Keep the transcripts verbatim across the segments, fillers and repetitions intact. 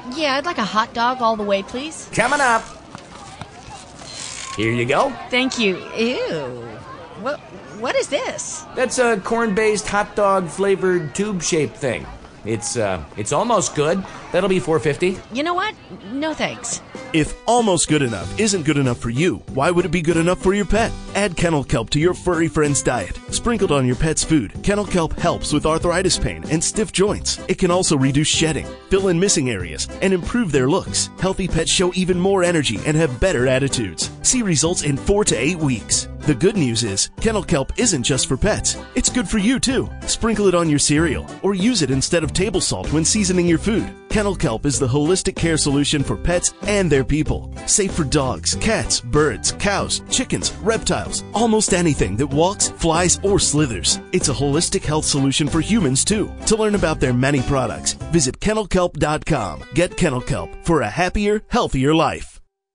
Yeah, I'd like a hot dog all the way, please. Coming up. Here you go. Thank you. Ew. What, what is this? That's a corn-based hot dog flavored tube-shaped thing. It's uh, it's almost good. That'll be four fifty. You know what? No thanks. If almost good enough isn't good enough for you, why would it be good enough for your pet? Add Kennel Kelp to your furry friend's diet. Sprinkled on your pet's food, Kennel Kelp helps with arthritis pain and stiff joints. It can also reduce shedding, fill in missing areas, and improve their looks. Healthy pets show even more energy and have better attitudes. See results in four to eight weeks. The good news is, Kennel Kelp isn't just for pets. It's good for you too. Sprinkle it on your cereal, or use it instead of table salt when seasoning your food. Kennel Kelp is the holistic care solution for pets and their people. Safe for dogs, cats, birds, cows, chickens, reptiles, almost anything that walks, flies, or slithers. It's a holistic health solution for humans too. To learn about their many products, visit kennel kelp dot com. Get Kennel Kelp for a happier, healthier life.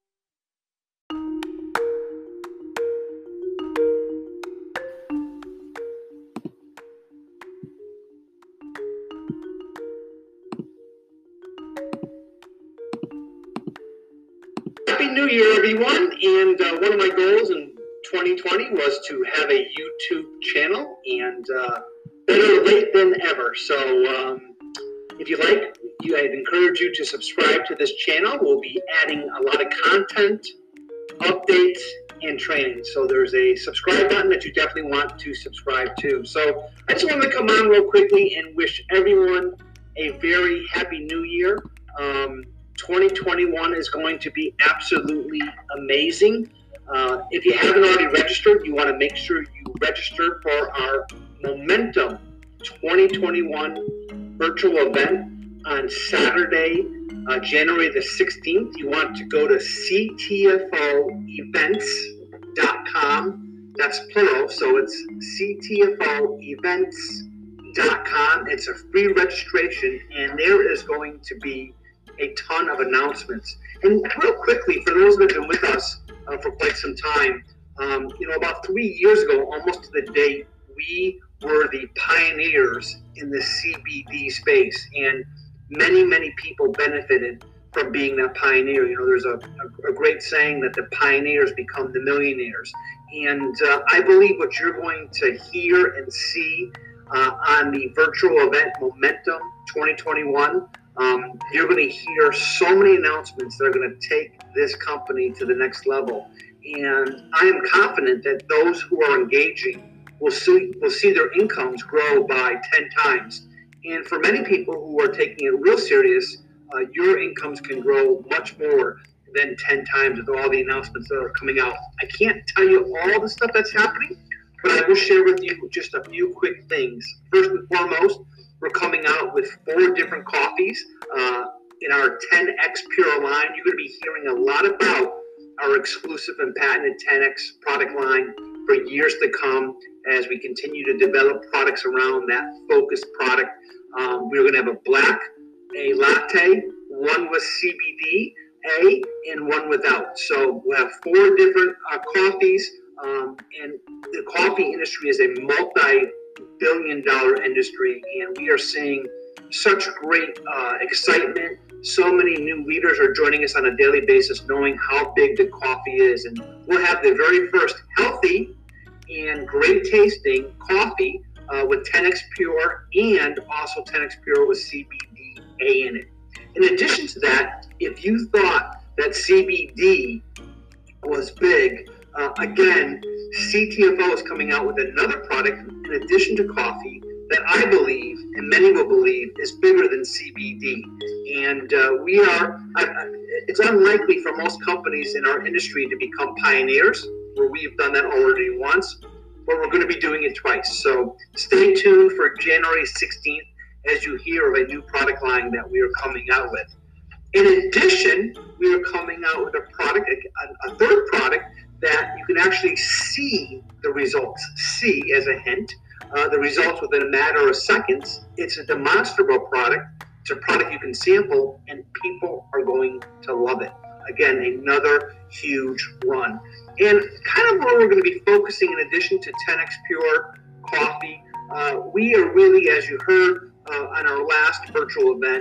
Happy New Year, everyone. And uh, one of my goals in twenty twenty was to have a YouTube channel, and uh, better late than ever. So um, if you like, you, I'd encourage you to subscribe to this channel. We'll be adding a lot of content, updates, and training. So there's a subscribe button that you definitely want to subscribe to. So I just wanted to come on real quickly and wish everyone a very happy New Year. Um, twenty twenty-one is going to be absolutely amazing. Uh, if you haven't already registered, you want to make sure you register for our Momentum twenty twenty-one virtual event on Saturday, uh, January the sixteenth. You want to go to c t f o events dot com. That's plural, so it's c t f o events dot com. It's a free registration, and there is going to be a ton of announcements. And real quickly, for those that have been with us uh, for quite some time, um, you know, about three years ago, almost to the date, we were the pioneers in the C B D space, and many, many people benefited from being that pioneer. You know, there's a, a, a great saying that the pioneers become the millionaires. And uh, I believe what you're going to hear and see uh, on the virtual event Momentum twenty twenty-one, Um, you're going to hear so many announcements that are going to take this company to the next level. And I am confident that those who are engaging will see, will see their incomes grow by ten times. And for many people who are taking it real serious, uh, your incomes can grow much more than ten times with all the announcements that are coming out. I can't tell you all the stuff that's happening, but I will share with you just a few quick things. First and foremost, we're coming out with four different coffees uh, in our ten X Pure line. You're going to be hearing a lot about our exclusive and patented ten X product line for years to come as we continue to develop products around that focused product. Um, we're going to have a black, a latte, one with C B D, A, and one without. So we'll have four different uh, coffees, um, and the coffee industry is a multi billion dollar industry, and we are seeing such great uh, excitement. So many new leaders are joining us on a daily basis, knowing how big the coffee is. And we'll have the very first healthy and great tasting coffee uh, with ten X Pure, and also ten X Pure with C B D A in it. In addition to that, if you thought that C B D was big, uh, again, C T F O is coming out with another product in addition to coffee that I believe, and many will believe, is bigger than C B D. And uh, we are, I, I, it's unlikely for most companies in our industry to become pioneers, where we've done that already once, but we're going to be doing it twice. So stay tuned for January sixteenth as you hear of a new product line that we are coming out with. In addition, we are coming out with a product, a, a third product, that you can actually see the results. See, as a hint, uh, the results within a matter of seconds. It's a demonstrable product. It's a product you can sample, and people are going to love it. Again, another huge run. And kind of where we're going to be focusing, in addition to ten X Pure coffee, uh, we are really, as you heard uh, on our last virtual event,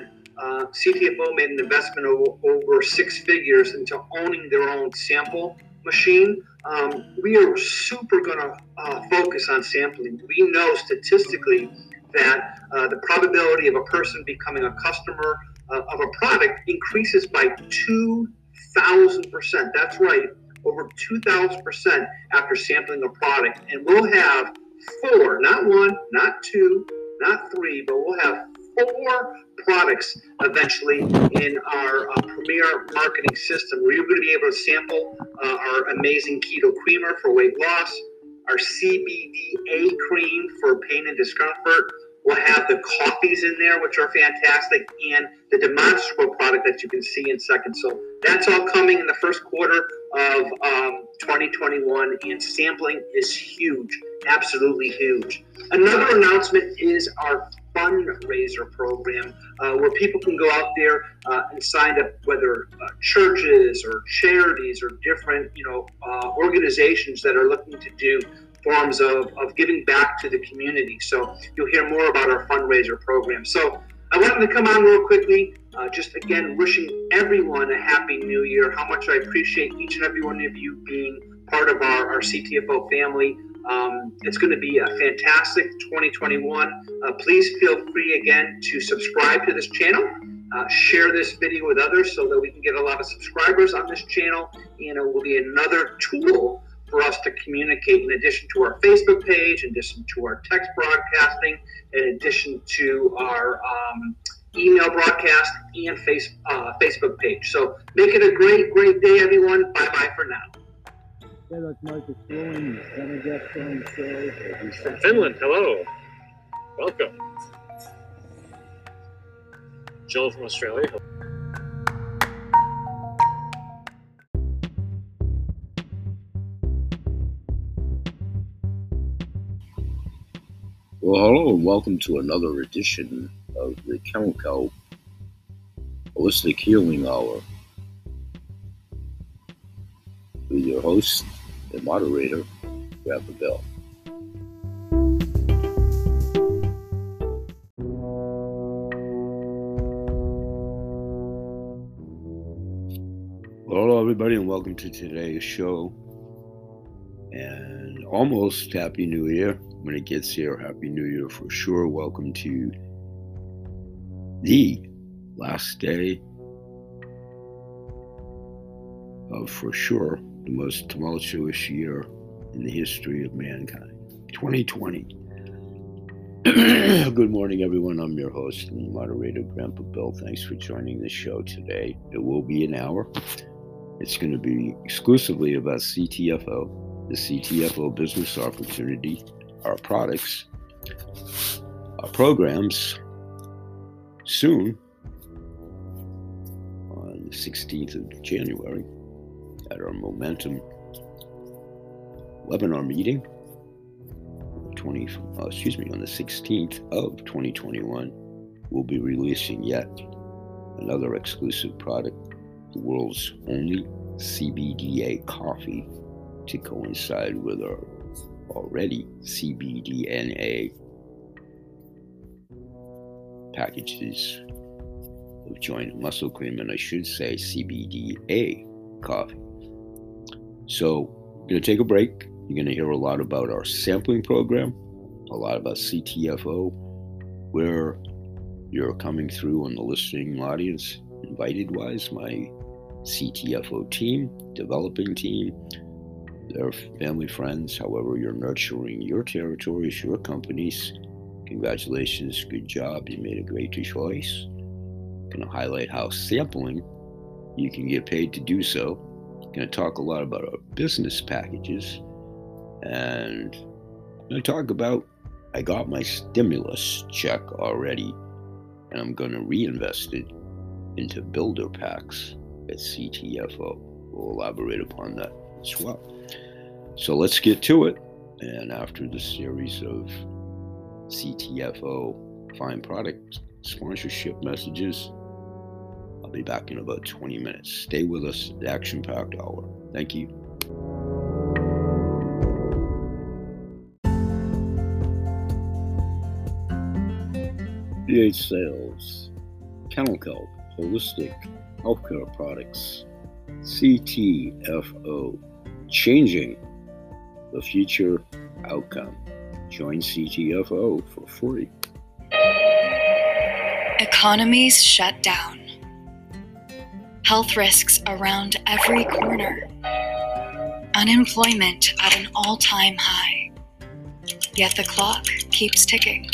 uh, C T F O made an investment of over six figures into owning their own sample machine. Um, we are super going to uh, focus on sampling. We know statistically that uh, the probability of a person becoming a customer uh, of a product increases by two thousand percent. That's right, over two thousand percent after sampling a product. And we'll have four, not one, not two, not three, but we'll have four products eventually in our uh, premier marketing system where you're going to be able to sample uh, our amazing keto creamer for weight loss, our C B D A cream for pain and discomfort. We'll have the coffees in there, which are fantastic, and the demonstrable product that you can see in seconds. So that's all coming in the first quarter of um, twenty twenty-one, and sampling is huge, absolutely huge. Another announcement is our fundraiser program, uh, where people can go out there uh, and sign up, whether uh, churches or charities or different, you know, uh, organizations that are looking to do forms of, of giving back to the community. So you'll hear more about our fundraiser program. So I wanted to come on real quickly, uh, just again, wishing everyone a happy new year, how much I appreciate each and every one of you being part of our, our C T F O family. Um, it's going to be a fantastic twenty twenty-one. Uh, please feel free again to subscribe to this channel. Uh, share this video with others so that we can get a lot of subscribers on this channel, and it will be another tool for us to communicate in addition to our Facebook page, in addition to our text broadcasting, in addition to our um, email broadcast and face, uh, Facebook page. So make it a great, great day, everyone. Bye-bye for now. Yeah, that's Marcus Flowing, center guest on the show. From Finland, hello. Welcome. Joel from Australia. Well, hello and welcome to another edition of the Kennel Kelp Holistic Healing Hour with your host and moderator, Grandpa Bill. Well, hello everybody and welcome to today's show. And almost Happy New Year. When it gets here, Happy New Year for sure. Welcome to the last day of, for sure, the most tumultuous year in the history of mankind, twenty twenty. Good morning, everyone. I'm your host and moderator, Grandpa Bill. Thanks for joining the show today. It will be an hour. It's going to be exclusively about C T F O, the C T F O business opportunity, our products, our programs. Soon, on the sixteenth of January, at our Momentum webinar meeting, twenty, uh, excuse me, on the sixteenth of twenty twenty-one, we'll be releasing yet another exclusive product, the world's only C B D A coffee, to coincide with our already C B D N A packages of joint muscle cream, and I should say C B D A coffee. So we're going to take a break. You're going to hear a lot about our sampling program, a lot about C T F O, where you're coming through on the listening audience, invited wise, my C T F O team, developing team, their family, friends, however you're nurturing your territories, your companies. Congratulations, good job, you made a great choice. I'm going to highlight how sampling, you can get paid to do so. I'm going to talk a lot about our business packages, and I'm going to talk about, I got my stimulus check already, and I'm going to reinvest it into builder packs at C T F O. We'll elaborate upon that as well. So let's get to it. And after this series of C T F O fine product sponsorship messages, I'll be back in about twenty minutes. Stay with us, the action-packed hour. Thank you. D H Sales, Kennel Kelp Holistic Healthcare Products, C T F O, changing the future outcome. Join C T F O for free. Economies shut down. Health risks around every corner. Unemployment at an all-time high. Yet the clock keeps ticking.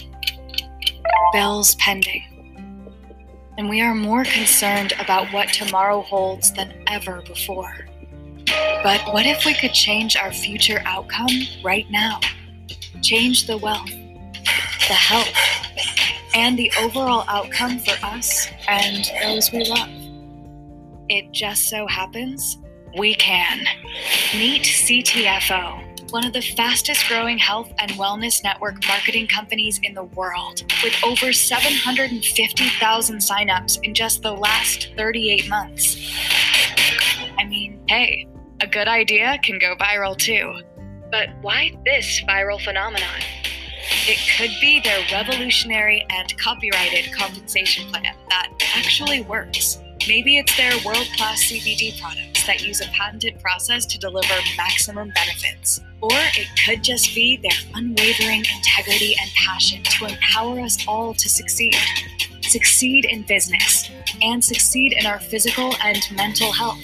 Bills pending. And we are more concerned about what tomorrow holds than ever before. But what if we could change our future outcome right now? Change the wealth, the health, and the overall outcome for us and those we love. It just so happens we can. Meet C T F O, one of the fastest growing health and wellness network marketing companies in the world, with over seven hundred fifty thousand signups in just the last thirty-eight months. I mean, hey, a good idea can go viral too. But why this viral phenomenon? It could be their revolutionary and copyrighted compensation plan that actually works. Maybe it's their world-class C B D products that use a patented process to deliver maximum benefits. Or it could just be their unwavering integrity and passion to empower us all to succeed. Succeed in business and succeed in our physical and mental health.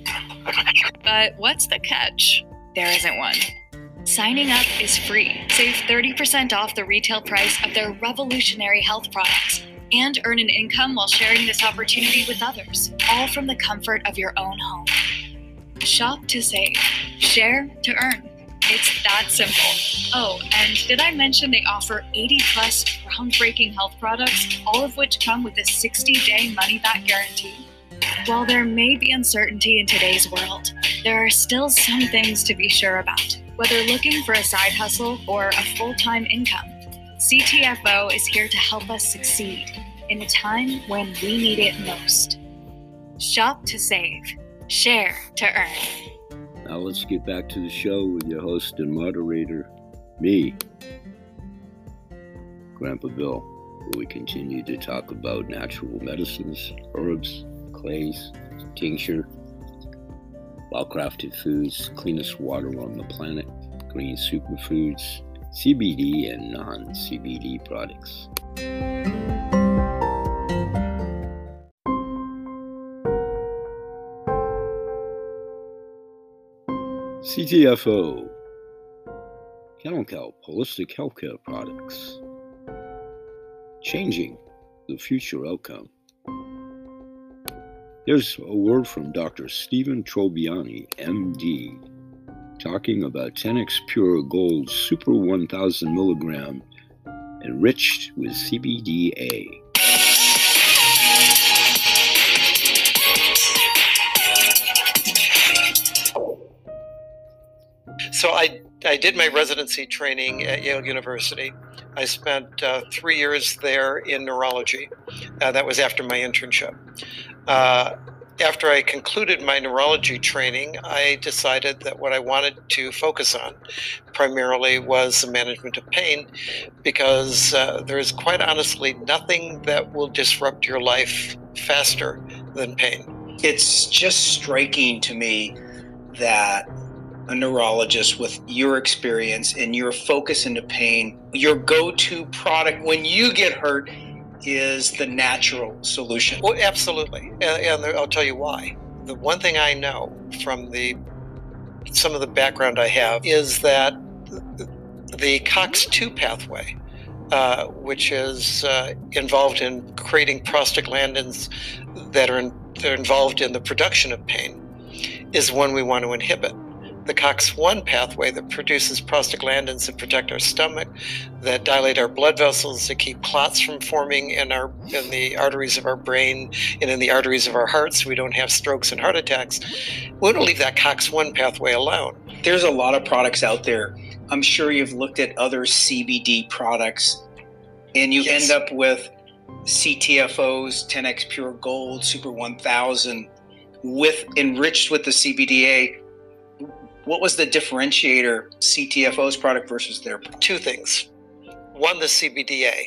But what's the catch? There isn't one. Signing up is free. Save thirty percent off the retail price of their revolutionary health products and earn an income while sharing this opportunity with others, all from the comfort of your own home. Shop to save. Share to earn. It's that simple. Oh, and did I mention they offer eighty plus groundbreaking health products, all of which come with a sixty day money-back guarantee? While there may be uncertainty in today's world, there are still some things to be sure about. Whether looking for a side hustle or a full-time income, C T F O is here to help us succeed in a time when we need it most. Shop to save. Share to earn. Now let's get back to the show with your host and moderator, me, Grandpa Bill, where we continue to talk about natural medicines, herbs, clays, tincture, well-crafted foods, cleanest water on the planet, green superfoods, C B D and non-C B D products. C T F O, Kennel Kelp Holistic Healthcare Products, changing the future outcome. Here's a word from Doctor Stephen Trobiani, M D, talking about ten X Pure Gold Super one thousand milligram enriched with C B D A. So I, I did my residency training at Yale University. I spent uh, three years there in neurology. Uh, that was after my internship. Uh, after I concluded my neurology training, I decided that what I wanted to focus on primarily was the management of pain, because uh, there is quite honestly nothing that will disrupt your life faster than pain. It's just striking to me that a neurologist with your experience and your focus into pain, your go-to product when you get hurt is the natural solution. Well, absolutely, and, and I'll tell you why. The one thing I know from the some of the background I have is that the COX two pathway, uh, which is uh, involved in creating prostaglandins that are, in, that are involved in the production of pain, is one we want to inhibit. The COX one pathway that produces prostaglandins that protect our stomach, that dilate our blood vessels, that keep clots from forming in our in the arteries of our brain and in the arteries of our hearts so we don't have strokes and heart attacks. We want to leave that COX one pathway alone. There's a lot of products out there. I'm sure you've looked at other C B D products and you yes. end up with C T F Os, ten X Pure Gold, Super one thousand, with enriched with the C B D A. What was the differentiator, C T F O's product versus their product? Two things. One, the C B D A.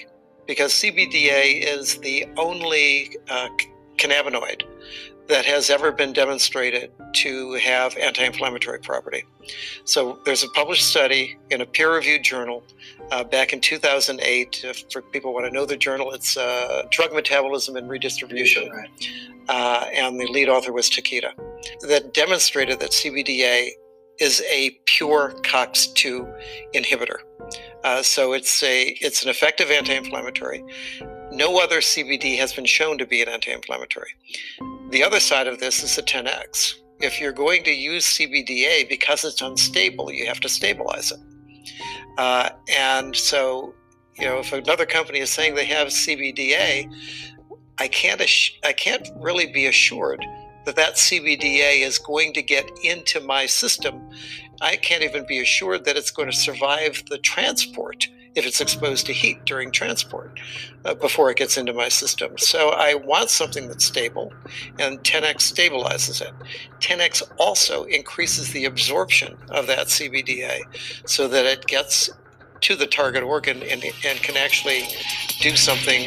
because C B D A is the only uh, cannabinoid that has ever been demonstrated to have anti-inflammatory property. So there's a published study in a peer-reviewed journal uh, back in two thousand eight. If for people who want to know the journal, it's uh, Drug Metabolism and Redistribution. Right. Uh, and the lead author was Takeda, that demonstrated that C B D A is a pure COX two inhibitor. Uh, so it's a it's an effective anti-inflammatory. No other C B D has been shown to be an anti-inflammatory. The other side of this is the ten X. If you're going to use C B D A because it's unstable, you have to stabilize it. Uh, and so, you know, if another company is saying they have C B D A, I can't I can't really be assured that that C B D A is going to get into my system. I can't even be assured that it's going to survive the transport if it's exposed to heat during transport uh, before it gets into my system. So I want something that's stable, and ten X stabilizes it. ten X also increases the absorption of that C B D A so that it gets to the target organ and, and can actually do something.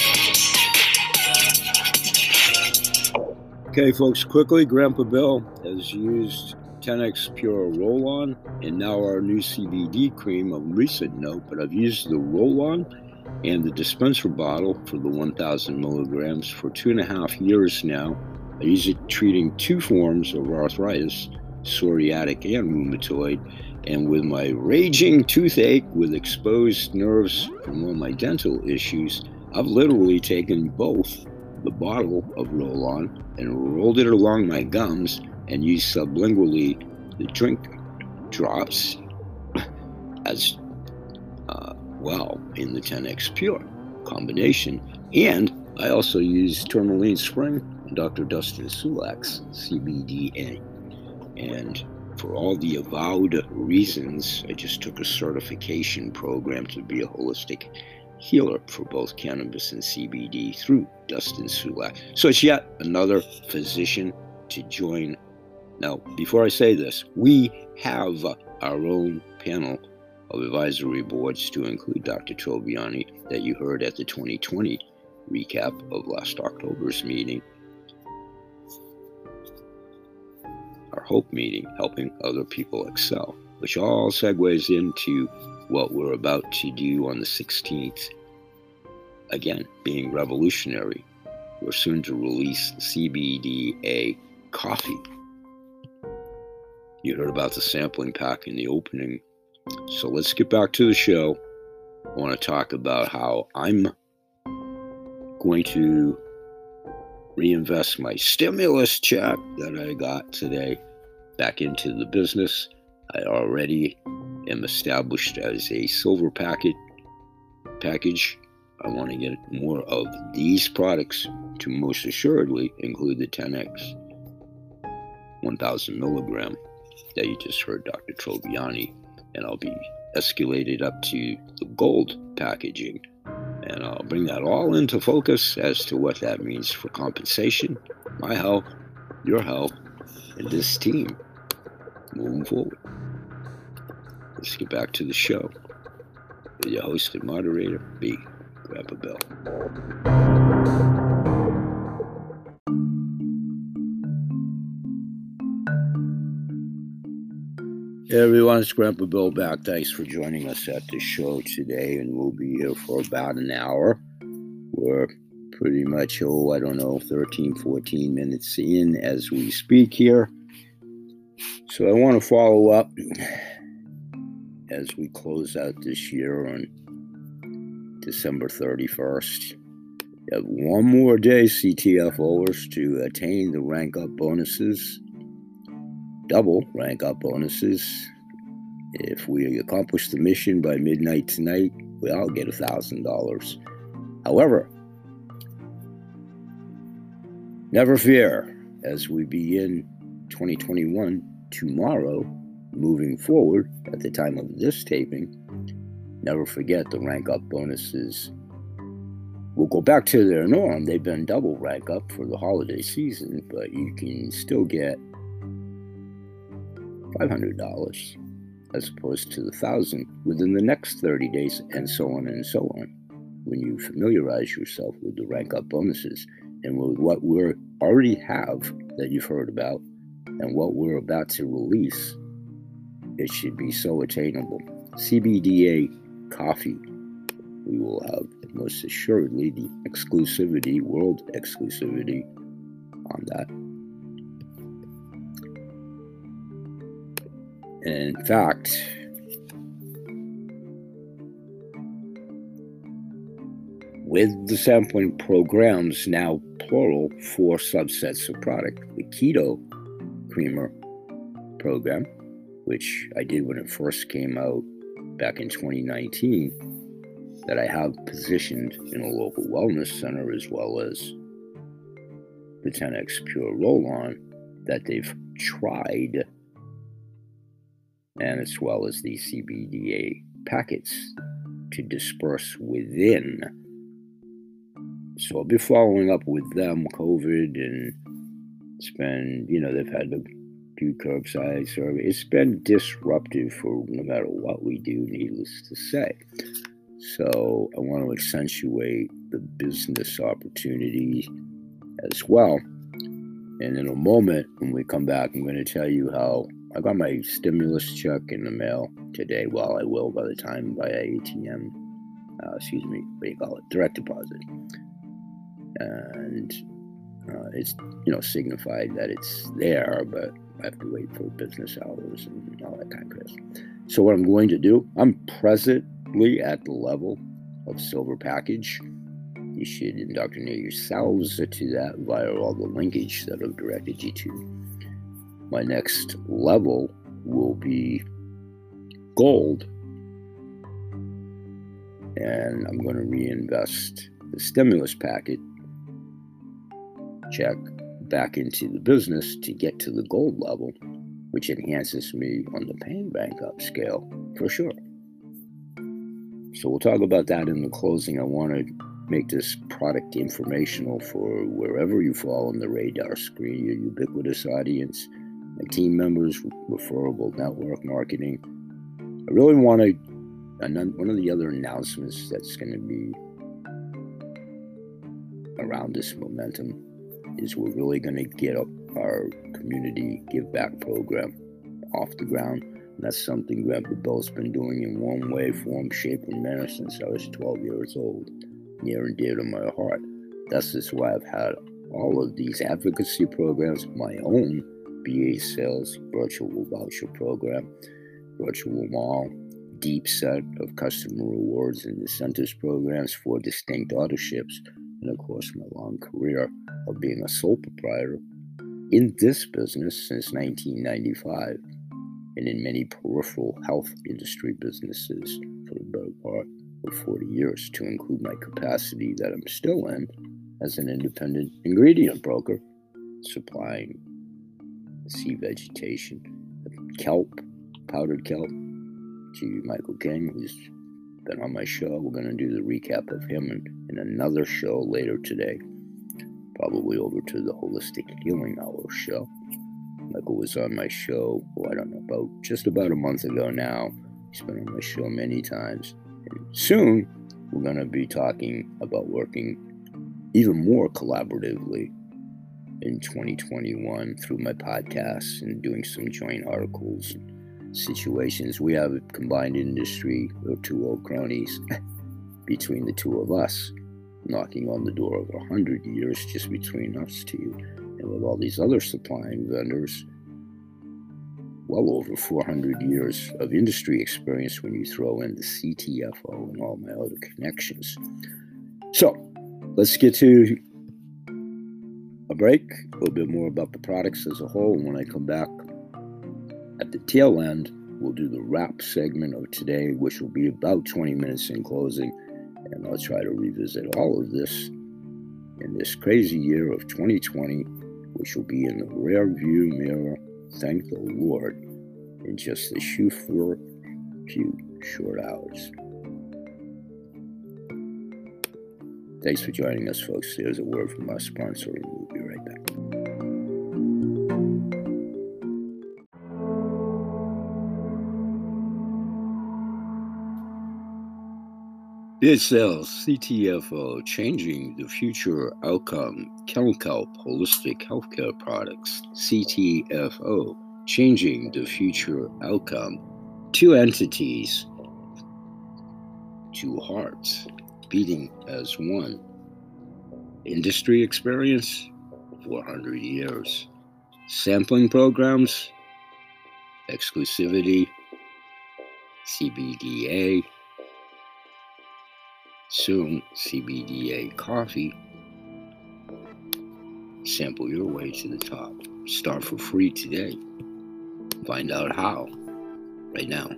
Okay, folks, quickly, Grandpa Bill has used ten X Pure Roll-On and now our new C B D cream of recent note, but I've used the Roll-On and the dispenser bottle for the one thousand milligrams for two and a half years now. I use it treating two forms of arthritis, psoriatic and rheumatoid, and with my raging toothache with exposed nerves from all my dental issues, I've literally taken both the bottle of Roll-On and rolled it along my gums and used sublingually the drink drops as uh, well in the ten X Pure combination. And I also used Tourmaline Spring and Doctor Dustin Sulak's C B D A. And for all the avowed reasons, I just took a certification program to be a holistic healer for both cannabis and C B D through Dustin Sulak. So it's yet another physician to join. Now, before I say this, we have our own panel of advisory boards to include Doctor Troviani that you heard at the twenty twenty recap of last October's meeting. Our HOPE meeting, helping other people excel, which all segues into what we're about to do on the sixteenth. Again, being revolutionary, we're soon to release C B D A coffee. You heard about the sampling pack in the opening. So let's get back to the show. I want to talk about how I'm going to reinvest my stimulus check that I got today back into the business. I already am established as a silver packet package. I want to get more of these products to most assuredly include the ten X one thousand milligram that you just heard Doctor Troviani, and I'll be escalated up to the gold packaging, and I'll bring that all into focus as to what that means for compensation, my health, your health, and this team moving forward. Let's get back to the show with your host and moderator, B. Grandpa Bill. Hey everyone, it's Grandpa Bill back. Thanks for joining us at the show today, and we'll be here for about an hour. We're pretty much, oh, I don't know, thirteen, fourteen minutes in as we speak here. So I want to follow up as we close out this year on December thirty-first. We have one more day, C T F Oers, to attain the rank up bonuses. Double rank up bonuses. If we accomplish the mission by midnight tonight, we all get a thousand dollars. However, never fear, as we begin twenty twenty-one tomorrow, moving forward at the time of this taping, never forget the rank up bonuses will go back to their norm. They've been double rank up for the holiday season, but you can still get five hundred dollars as opposed to the thousand within the next thirty days, and so on and so on. when you familiarize yourself with the rank up bonuses and with what we already have that you've heard about and what we're about to release, it should be so attainable. C B D A coffee, we will have most assuredly the exclusivity, world exclusivity on that. And in fact, with the sampling programs now plural for subsets of product, the Keto Creamer program, which I did when it first came out back in twenty nineteen, that I have positioned in a local wellness center, as well as the ten X Pure Roll-On that they've tried, and as well as the C B D A packets to disperse within. So I'll be following up with them, COVID, and it's been, you know, they've had to do curbside survey. It's been disruptive for no matter what we do, needless to say. So I want to accentuate the business opportunity as well. And in a moment, when we come back, I'm going to tell you how I got my stimulus check in the mail today. Well, I will by the time via A T M, uh, excuse me, what do you call it? Direct deposit. And uh, it's, you know, signified that it's there, but I have to wait for business hours and all that kind of stuff. So what I'm going to do, I'm presently at the level of silver package. You should indoctrinate yourselves to that via all the linkage that I've directed you to. My next level will be gold, and I'm going to reinvest the stimulus packet check back into the business to get to the gold level, which enhances me on the pain bank up scale for sure. So we'll talk about that in the closing. I want to make this product informational for wherever you fall on the radar screen, your ubiquitous audience, my team members, referable network marketing. I really want to, one of the other announcements that's going to be around this momentum is we're really going to get up our community give back program off the ground. And that's something Grandpa Bill's been doing in one way, form, shape, and manner since I was twelve years old, near and dear to my heart. That's just why I've had all of these advocacy programs, my own B A sales, virtual voucher program, virtual mall, deep set of customer rewards and incentives programs for distinct autoships, and of course my long career of being a sole proprietor in this business since nineteen ninety-five, and in many peripheral health industry businesses for the better part of forty years, to include my capacity that I'm still in as an independent ingredient broker, supplying sea vegetation, kelp, powdered kelp, to Michael King, who's been on my show. We're going to do the recap of him in, in another show later today, probably over to the Holistic Healing Hour show. Michael was on my show, oh, I don't know, about just about a month ago now. He's been on my show many times. And soon, we're going to be talking about working even more collaboratively in twenty twenty-one through my podcasts and doing some joint articles and situations. We have a combined industry of two old cronies between the two of us, knocking on the door of a hundred years just between us two, and with all these other supplying vendors, well over four hundred years of industry experience when you throw in the C T F O and all my other connections. So let's get to a break, a little bit more about the products as a whole, and when I come back at the tail end, we'll do the wrap segment of today, which will be about twenty minutes in closing, and I'll try to revisit all of this in this crazy year of twenty twenty, which will be in the rear view mirror, thank the Lord, in just a few short hours. Thanks for joining us, folks. Here's a word from our sponsor, and we'll be right back. It sells C T F O, changing the future outcome. Kennel Kelp Holistic Healthcare Products. C T F O, changing the future outcome. Two entities, two hearts, beating as one. Industry experience, four hundred years. Sampling programs, exclusivity, C B D A, soon C B D A coffee. Sample your way to the top. Start for free today. Find out how right now.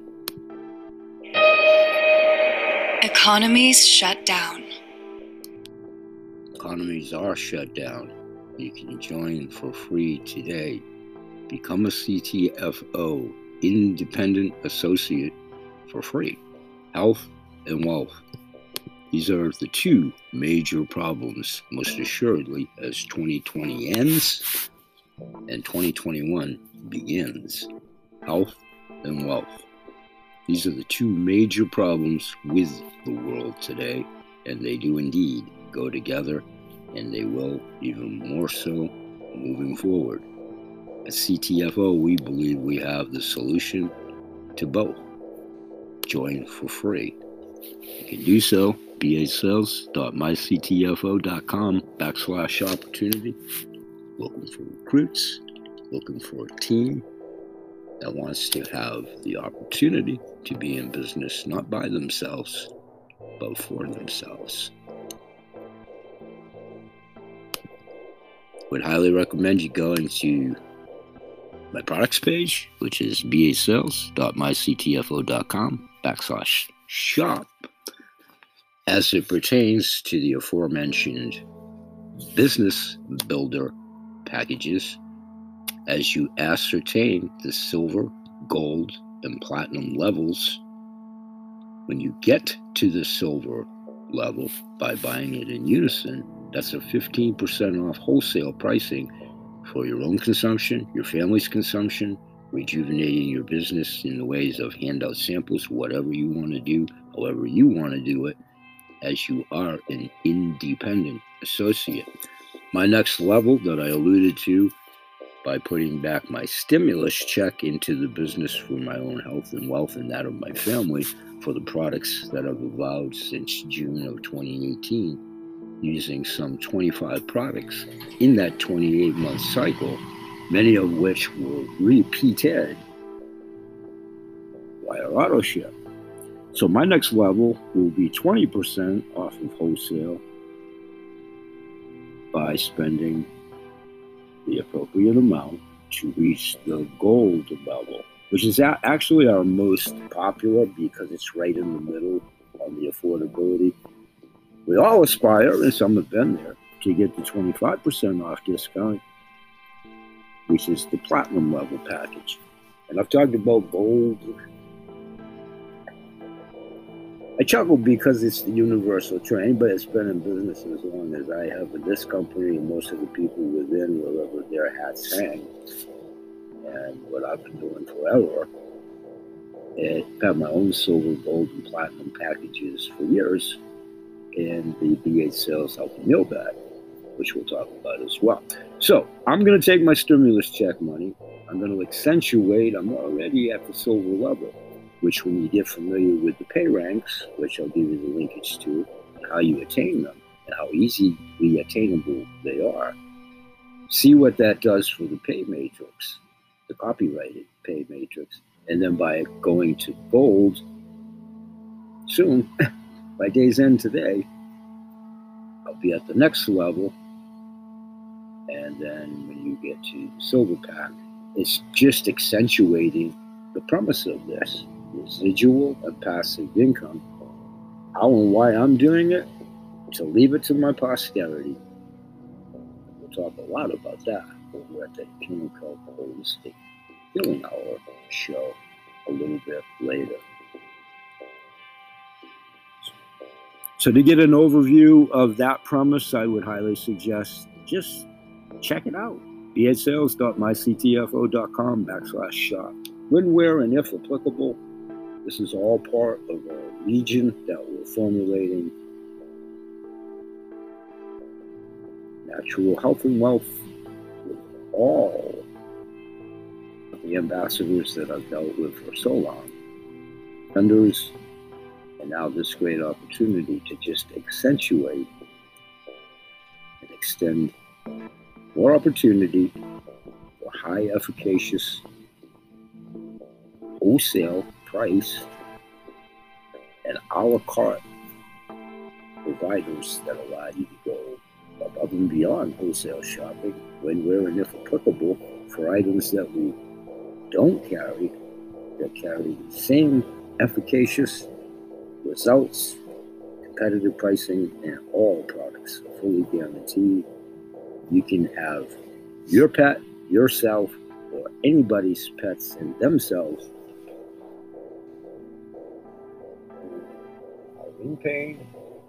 Economies shut down. Economies are shut down. You can join for free today. Become a C T F O independent associate for free. Health and wealth. These are the two major problems, most assuredly, as twenty twenty ends and twenty twenty-one begins. Health and wealth. These are the two major problems with the world today, and they do indeed go together, and they will even more so moving forward. At C T F O, we believe we have the solution to both. Join for free. You can do so, b a sales dot my c t f o dot com backslash opportunity. Looking for recruits, looking for a team that wants to have the opportunity to be in business not by themselves, but for themselves. Would highly recommend you going to my products page, which is b a sales dot my c t f o dot com backslash shop, as it pertains to the aforementioned business builder packages. As you ascertain the silver, gold, and platinum levels, when you get to the silver level by buying it in unison, that's a fifteen percent off wholesale pricing for your own consumption, your family's consumption, rejuvenating your business in the ways of handout samples, whatever you want to do, however you want to do it, as you are an independent associate. My next level that I alluded to by putting back my stimulus check into the business for my own health and wealth and that of my family for the products that I've evolved since June of twenty eighteen, using some twenty-five products in that twenty-eight month cycle, many of which were repeated via auto ship. So my next level will be twenty percent off of wholesale by spending the appropriate amount to reach the gold level, which is a- actually our most popular because it's right in the middle on the affordability. We all aspire, and some have been there, to get the twenty-five percent off discount, which is the platinum level package. And I've talked about gold. I chuckle because it's the universal trend. Anybody that's been in business as long as I have in this company, and most of the people within, wherever their hats hang, and what I've been doing forever, I have my own silver, gold, and platinum packages for years, and the B eight Sales Healthy Meal Bag, which we'll talk about as well. So I'm going to take my stimulus check money. I'm going to accentuate. I'm already at the silver level, which when you get familiar with the pay ranks, which I'll give you the linkage to, and how you attain them, and how easily attainable they are, see what that does for the pay matrix, the copyrighted pay matrix. And then by going to gold soon, by day's end today, I'll be at the next level. And then when you get to the silver pack, it's just accentuating the premise of this. Residual and passive income. How and why I'm doing it? To leave it to my posterity. We'll talk a lot about that over at the Kennel Kelp Holistic Healing Hour show a little bit later. So to get an overview of that premise, I would highly suggest just check it out. b a sales dot my c t f o dot com backslash shop. When, where, and if applicable, This is all part of a legion that we're formulating natural health and wealth with all of the ambassadors that I've dealt with for so long, vendors, and now this great opportunity to just accentuate and extend more opportunity for high efficacious wholesale price and a la carte providers that allow you to go above and beyond wholesale shopping when, where, and if applicable for items that we don't carry, that carry the same efficacious results, competitive pricing, and all products are fully guaranteed. You can have your pet, yourself, or anybody's pets and themselves are in pain.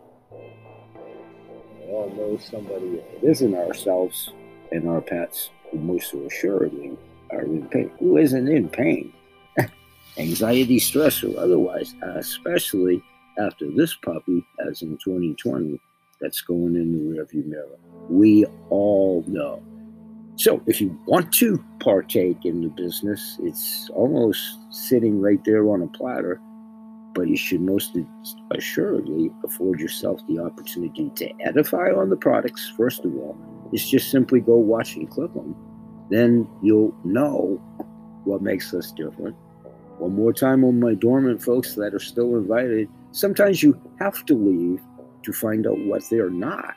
We all know somebody, if it isn't ourselves and our pets, who most assuredly are in pain. Who isn't in pain? Anxiety, stress, or otherwise, especially after this puppy, as in twenty twenty, that's going in the rearview mirror. We all know. So if you want to partake in the business, it's almost sitting right there on a platter, but you should most assuredly afford yourself the opportunity to edify on the products. First of all, it's just simply go watch and click them. Then you'll know what makes us different. One more time on my dormant folks that are still invited, sometimes you have to leave to find out what they're not,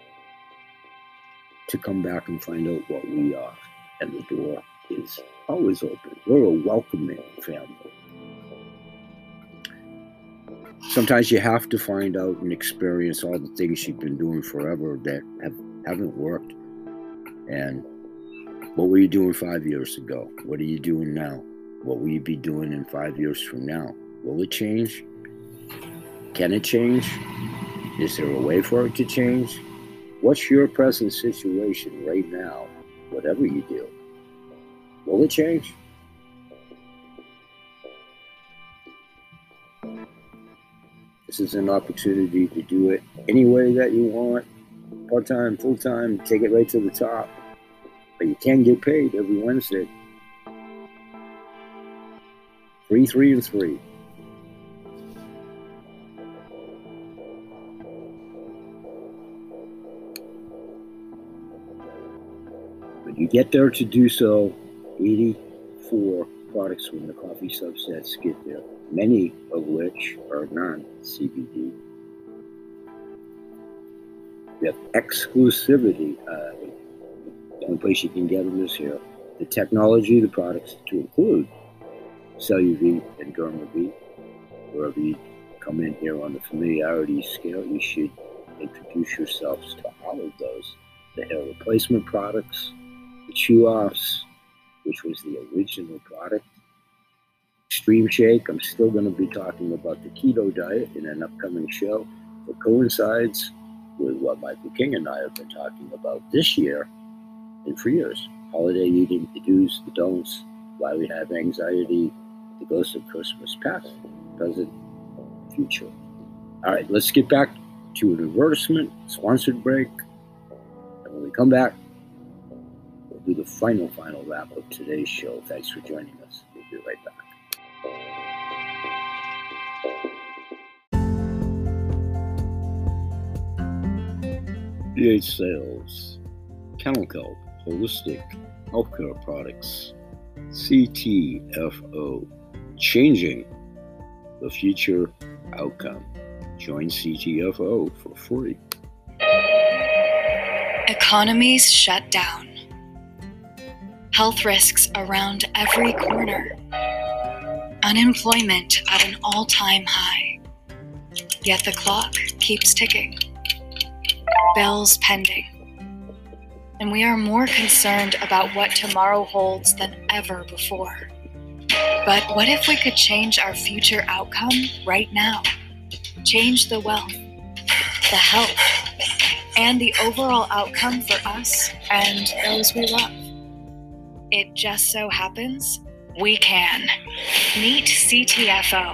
to come back and find out what we are. And the door is always open. We're a welcoming family. Sometimes you have to find out and experience all the things you've been doing forever that have, haven't worked. And what were you doing five years ago? What are you doing now? What will you be doing in five years from now? Will it change? Can it change? Is there a way for it to change? What's your present situation right now, whatever you do? Will it change? This is an opportunity to do it any way that you want, part-time, full-time, take it right to the top. But you can get paid every Wednesday. Three, three, and three. But you get there to do so, eighty-four products from the coffee subsets get there, many of which are non-C B D. We have exclusivity. Uh, the only place you can get them is here. The technology, the products to include CelluV and DermaV. Wherever you come in here on the familiarity scale, you should introduce yourselves to all of those. The hair replacement products, the chew-offs, which was the original product. Extreme Shake, I'm still going to be talking about the keto diet in an upcoming show that coincides with what Michael King and I have been talking about this year and for years. Holiday eating, the do's, the don'ts, why we have anxiety, the ghost of Christmas past, present, future. All right, let's get back to an advertisement, sponsored break. And when we come back, we'll do the final, final wrap of today's show. Thanks for joining us. We'll be right back. P H Sales, Kennel Kelp, Holistic Healthcare Products, C T F O, changing the future outcome. Join C T F O for free. Economies shut down. Health risks around every corner. Unemployment at an all-time high. Yet the clock keeps ticking. Bills pending. And we are more concerned about what tomorrow holds than ever before. But what if we could change our future outcome right now? Change the wealth, the health, and the overall outcome for us and those we love. It just so happens we can. Meet C T F O,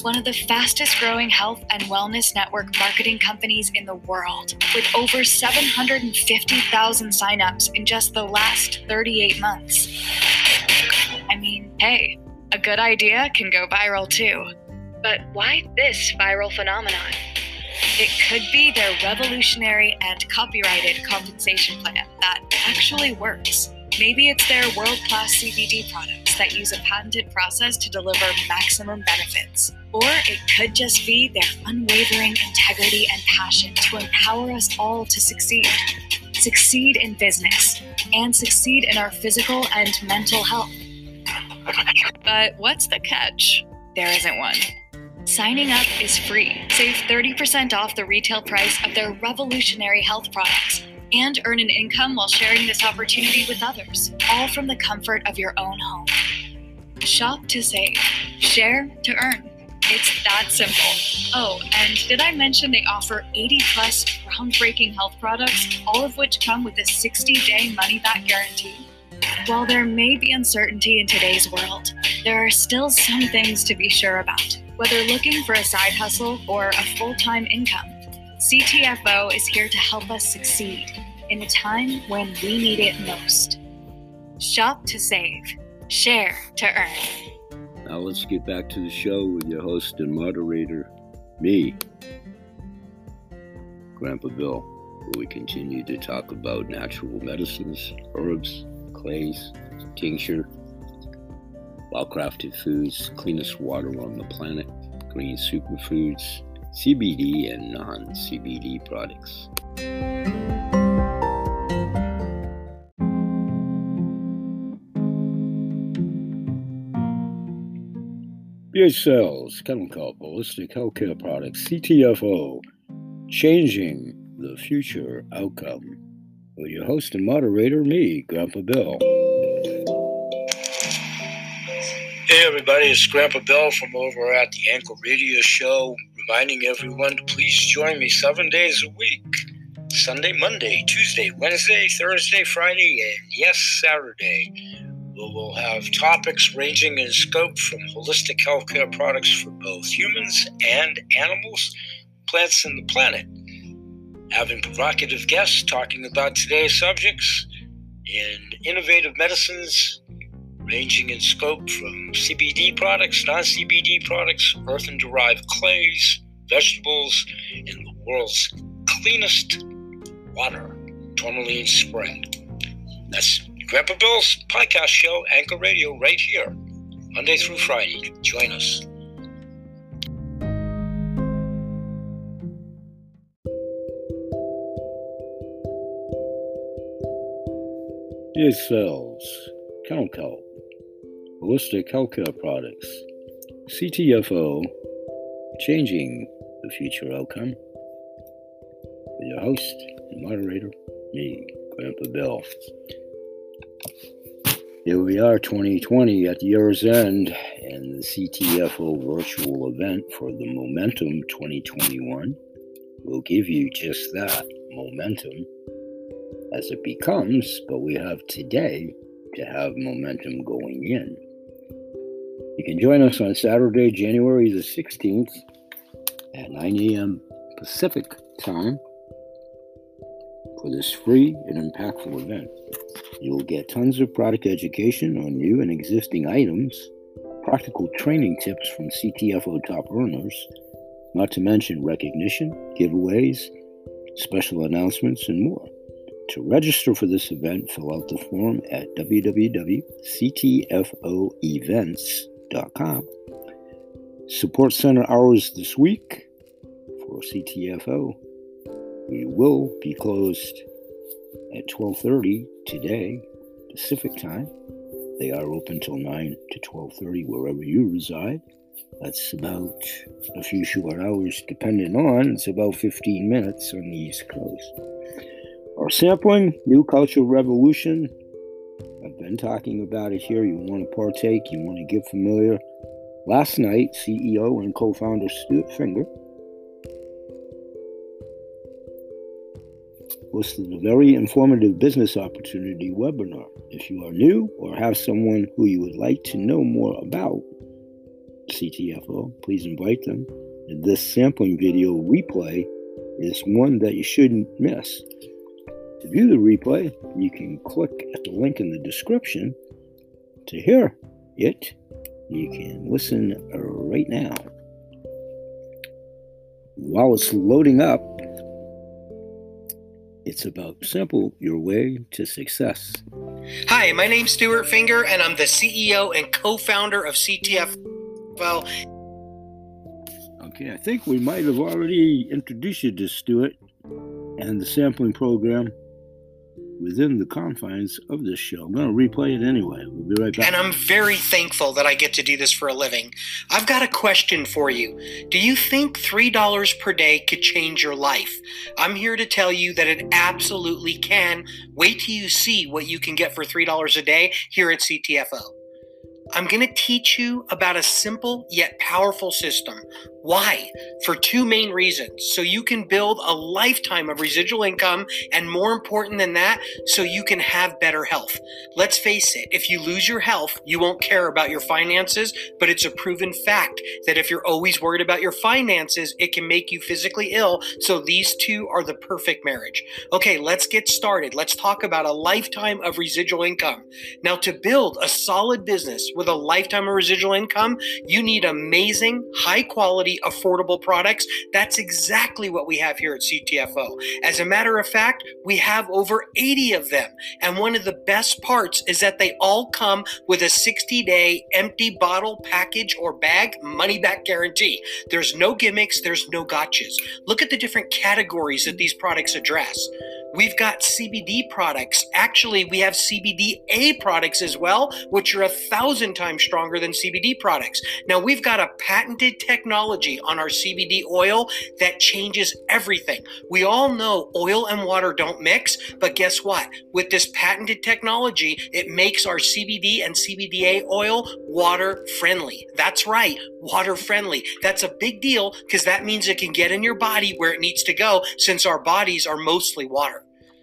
one of the fastest growing health and wellness network marketing companies in the world, with over seven hundred fifty thousand signups in just the last thirty-eight months. I mean, hey, a good idea can go viral too. But why this viral phenomenon? It could be their revolutionary and copyrighted compensation plan that actually works. Maybe it's their world-class C B D products that use a patented process to deliver maximum benefits. Or it could just be their unwavering integrity and passion to empower us all to succeed. Succeed in business and succeed in our physical and mental health. But what's the catch? There isn't one. Signing up is free. Save thirty percent off the retail price of their revolutionary health products and earn an income while sharing this opportunity with others, all from the comfort of your own home. Shop to save. Share to earn. It's that simple. Oh, and did I mention they offer eighty plus groundbreaking health products, all of which come with a sixty day money-back guarantee? While there may be uncertainty in today's world, there are still some things to be sure about. Whether looking for a side hustle or a full-time income, C T F O is here to help us succeed in a time when we need it most. Shop to save. Share to earn. Now let's get back to the show with your host and moderator, me, Grandpa Bill, where we continue to talk about natural medicines, herbs, clays, tincture, well-crafted foods, cleanest water on the planet, green superfoods, C B D and non-C B D products. B H Cells, Kennel Kelp, Holistic Healthcare Products, C T F O, changing the future outcome. With your host and moderator, me, Grandpa Bill. Hey everybody, it's Grandpa Bill from over at the Anchor Radio Show, reminding everyone to please join me seven days a week. Sunday, Monday, Tuesday, Wednesday, Thursday, Friday, and yes, Saturday. We will have topics ranging in scope from holistic healthcare products for both humans and animals, plants, and the planet. Having provocative guests talking about today's subjects and innovative medicines ranging in scope from C B D products, non-C B D products, earthen-derived clays, vegetables, and the world's cleanest water, Tourmaline Spring. That's Grandpa Bill's podcast show, Anchor Radio, right here, Monday through Friday. Join us. B H Cells, Kennel Kelp, Holistic Healthcare Products, C T F O, changing the future outcome. With your host and moderator, me, Grandpa Bill. Here we are, twenty twenty, at the year's end, and the C T F O virtual event for the Momentum twenty twenty-one will give you just that, momentum, as it becomes, but we have today to have momentum going in. You can join us on Saturday, January the sixteenth at nine a.m. Pacific time for this free and impactful event. You'll get tons of product education on new and existing items, practical training tips from C T F O top earners, not to mention recognition, giveaways, special announcements, and more. To register for this event, fill out the form at w w w dot c t f o events dot com. Support Center hours this week for C T F O. We will be closed at twelve thirty today, Pacific time. They are open till nine to twelve thirty wherever you reside. That's about a few short hours depending on. It's about fifteen minutes on the East Coast. Our sampling, New Cultural Revolution. I've been talking about it here. You want to partake, you want to get familiar. Last night, C E O and co-founder Stuart Finger hosted a very informative business opportunity webinar. If you are new or have someone who you would like to know more about, C T F O, please invite them. And this sampling video replay is one that you shouldn't miss. To view the replay, you can click at the link in the description to hear it. You can listen right now. While it's loading up, it's about sample your way to success. Hi, my name's Stuart Finger, and I'm the C E O and co-founder of C T F O. Okay, I think we might have already introduced you to Stuart and the sampling program within the confines of this show. I'm going to replay it anyway. We'll be right back. And I'm very thankful that I get to do this for a living. I've got a question for you. Do you think three dollars per day could change your life? I'm here to tell you that it absolutely can. Wait till you see what you can get for three dollars a day here at C T F O. I'm going to teach you about a simple yet powerful system. Why? For two main reasons. So you can build a lifetime of residual income, and more important than that, so you can have better health. Let's face it, if you lose your health, you won't care about your finances, but it's a proven fact that if you're always worried about your finances, it can make you physically ill. So these two are the perfect marriage. Okay, let's get started. Let's talk about a lifetime of residual income. Now, to build a solid business with a lifetime of residual income, you need amazing, high quality, affordable products. That's exactly what we have here at C T F O. As a matter of fact, we have over eighty of them. And one of the best parts is that they all come with a sixty day empty bottle package or bag money back guarantee. There's no gimmicks, there's no gotchas. Look at the different categories that these products address. We've got C B D products. Actually, we have C B D A products as well, which are a thousand times stronger than C B D products. Now, we've got a patented technology on our C B D oil that changes everything. We all know oil and water don't mix, but guess what? With this patented technology, it makes our C B D and C B D A oil water friendly. That's right, water friendly. That's a big deal because that means it can get in your body where it needs to go, since our bodies are mostly water.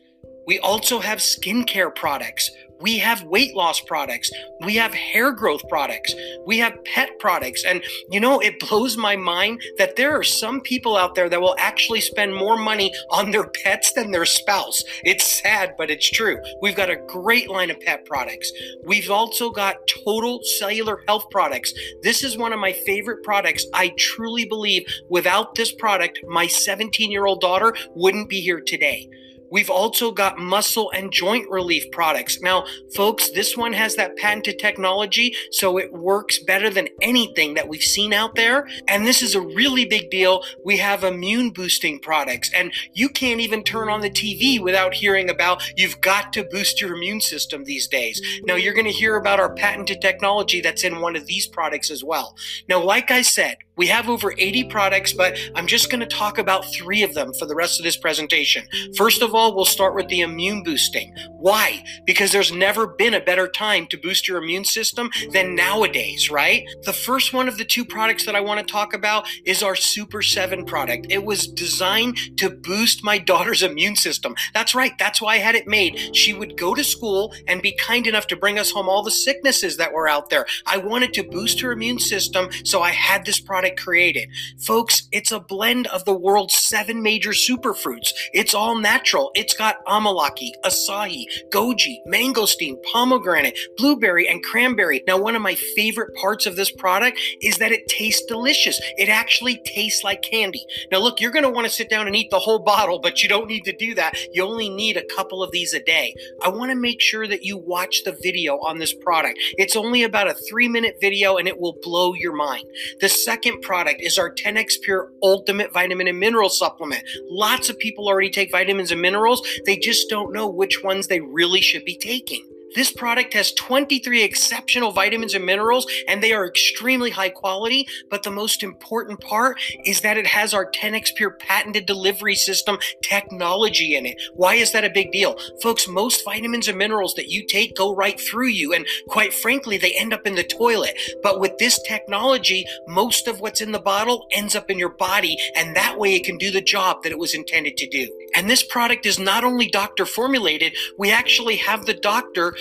We also have skincare products. We have weight loss products. We have hair growth products. We have pet products. And you know, it blows my mind that there are some people out there that will actually spend more money on their pets than their spouse. It's sad, but it's true. We've got a great line of pet products. We've also got total cellular health products. This is one of my favorite products. I truly believe without this product, my seventeen-year-old daughter wouldn't be here today. We've also got muscle and joint relief products. Now, folks, this one has that patented technology, so it works better than anything that we've seen out there. And this is a really big deal. We have immune boosting products, and you can't even turn on the T V without hearing about you've got to boost your immune system these days. Now, you're going to hear about our patented technology that's in one of these products as well. Now, like I said, we have over eighty products, but I'm just going to talk about three of them for the rest of this presentation. First of all, we'll start with the immune boosting. Why? Because there's never been a better time to boost your immune system than nowadays, right? The first one of the two products that I want to talk about is our Super seven product. It was designed to boost my daughter's immune system. That's right. That's why I had it made. She would go to school and be kind enough to bring us home all the sicknesses that were out there. I wanted to boost her immune system, so I had this product created. Folks, it's a blend of the world's seven major superfruits. It's all natural. It's got amalaki, acai, goji, mangosteen, pomegranate, blueberry, and cranberry. Now, one of my favorite parts of this product is that it tastes delicious. It actually tastes like candy. Now, look, you're going to want to sit down and eat the whole bottle, but you don't need to do that. You only need a couple of these a day. I want to make sure that you watch the video on this product. It's only about a three-minute video, and it will blow your mind. The second product is our ten X Pure Ultimate Vitamin and Mineral Supplement. Lots of people already take vitamins and minerals. They just don't know which ones they really should be taking. This product has twenty-three exceptional vitamins and minerals, and they are extremely high quality. But the most important part is that it has our ten X Pure patented delivery system technology in it. Why is that a big deal? Folks, most vitamins and minerals that you take go right through you, and quite frankly, they end up in the toilet. But with this technology, most of what's in the bottle ends up in your body, and that way it can do the job that it was intended to do. And this product is not only doctor formulated, we actually have the doctor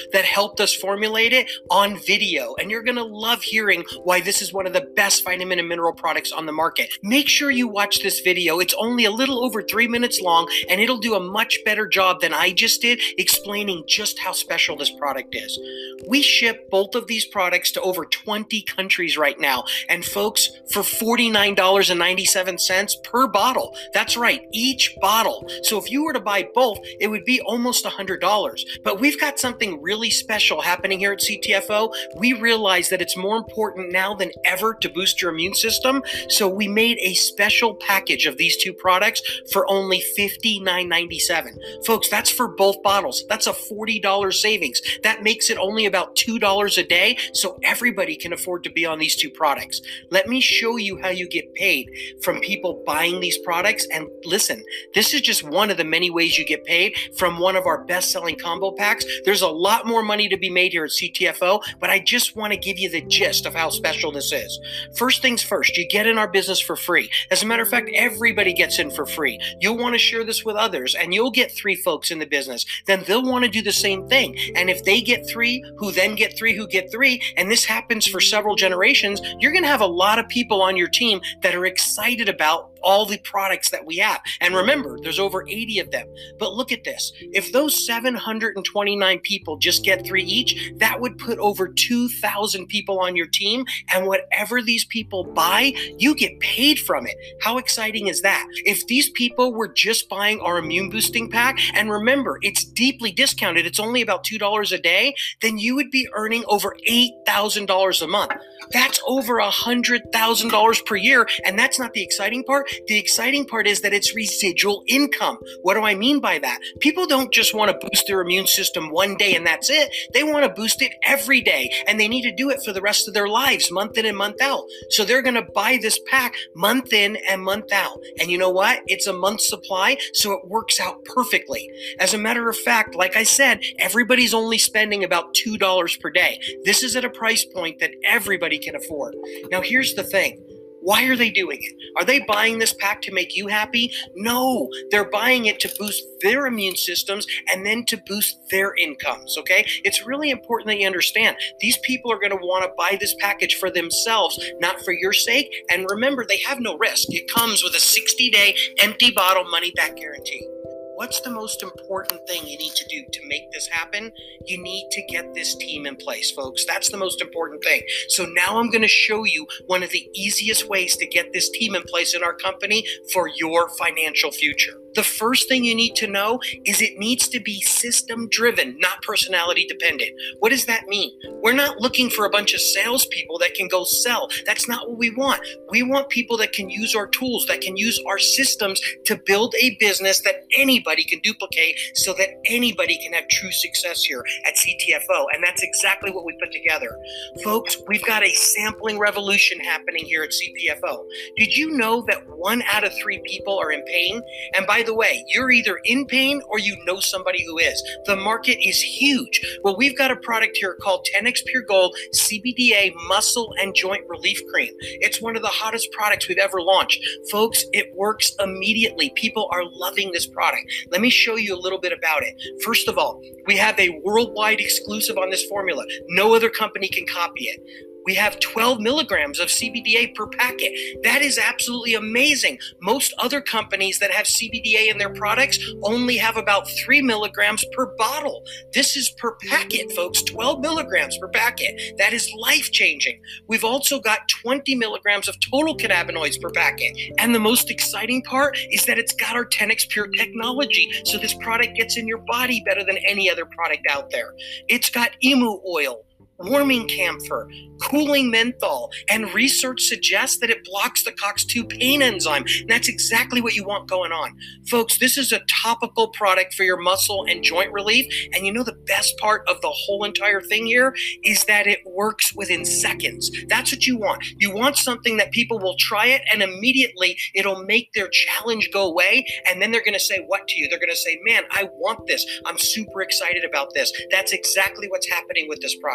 that helped us formulate it on video. And you're going to love hearing why this is one of the best vitamin and mineral products on the market. Make sure you watch this video. It's only a little over three minutes long, and it'll do a much better job than I just did explaining just how special this product is. We ship both of these products to over twenty countries right now. And folks, for forty-nine dollars and ninety-seven cents per bottle. That's right, each bottle. So if you were to buy both, it would be almost one hundred dollars. But we've got something really special happening here at C T F O. We realize that it's more important now than ever to boost your immune system. So we made a special package of these two products for only fifty-nine ninety-seven. Folks, that's for both bottles. That's a forty dollars savings. That makes it only about two dollars a day, so everybody can afford to be on these two products. Let me show you how you get paid from people buying these products. And listen, this is just one of the many ways you get paid from one of our best-selling combo packs. There's a lot more money to be made here at C T F O, but I just want to give you the gist of how special this is. First things first, you get in our business for free. As a matter of fact, everybody gets in for free. You'll want to share this with others, and you'll get three folks in the business. Then they'll want to do the same thing. And if they get three, who then get three, who get three, and this happens for several generations, you're going to have a lot of people on your team that are excited about all the products that we have. And remember, there's over eighty of them. But look at this. If those seven hundred twenty-nine people just get three each, that would put over two thousand people on your team. And whatever these people buy, you get paid from it. How exciting is that? If these people were just buying our immune boosting pack, and remember, it's deeply discounted, it's only about two dollars a day, then you would be earning over eight thousand dollars a month. That's over one hundred thousand dollars per year. And that's not the exciting part. The exciting part is that it's residual income. What do I mean by that? People don't just want to boost their immune system one day and that's it. They want to boost it every day, and they need to do it for the rest of their lives, month in and month out. So they're going to buy this pack month in and month out. And you know what? It's a month's supply, so it works out perfectly. As a matter of fact, like I said, everybody's only spending about two dollars per day. This is at a price point that everybody can afford. Now, here's the thing. Why are they doing it? Are they buying this pack to make you happy? No, they're buying it to boost their immune systems and then to boost their incomes, okay? It's really important that you understand these people are going to want to buy this package for themselves, not for your sake. And remember, they have no risk. It comes with a sixty day empty bottle money back guarantee. What's the most important thing you need to do to make this happen? You need to get this team in place, folks. That's the most important thing. So now I'm going to show you one of the easiest ways to get this team in place in our company for your financial future. The first thing you need to know is it needs to be system driven, not personality dependent. What does that mean? We're not looking for a bunch of salespeople that can go sell. That's not what we want. We want people that can use our tools, that can use our systems to build a business that anybody can duplicate so that anybody can have true success here at C T F O. And that's exactly what we put together. Folks, we've got a sampling revolution happening here at C T F O. Did you know that one out of three people are in pain? And by By the way, you're either in pain or you know somebody who is. The market is huge. Well, we've got a product here called ten X Pure Gold C B D A Muscle and Joint Relief Cream. It's one of the hottest products we've ever launched. Folks, it works immediately. People are loving this product. Let me show you a little bit about it. First of all, we have a worldwide exclusive on this formula. No other company can copy it. We have twelve milligrams of C B D A per packet. That is absolutely amazing. Most other companies that have C B D A in their products only have about three milligrams per bottle. This is per packet, folks, twelve milligrams per packet. That is life-changing. We've also got twenty milligrams of total cannabinoids per packet. And the most exciting part is that it's got our ten X Pure technology, so this product gets in your body better than any other product out there. It's got emu oil, warming camphor, cooling menthol, and research suggests that it blocks the COX two pain enzyme. And that's exactly what you want going on. Folks, this is a topical product for your muscle and joint relief. And you know the best part of the whole entire thing here is that it works within seconds. That's what you want. You want something that people will try it and immediately it'll make their challenge go away. And then they're going to say what to you? They're going to say, man, I want this. I'm super excited about this. That's exactly what's happening with this product.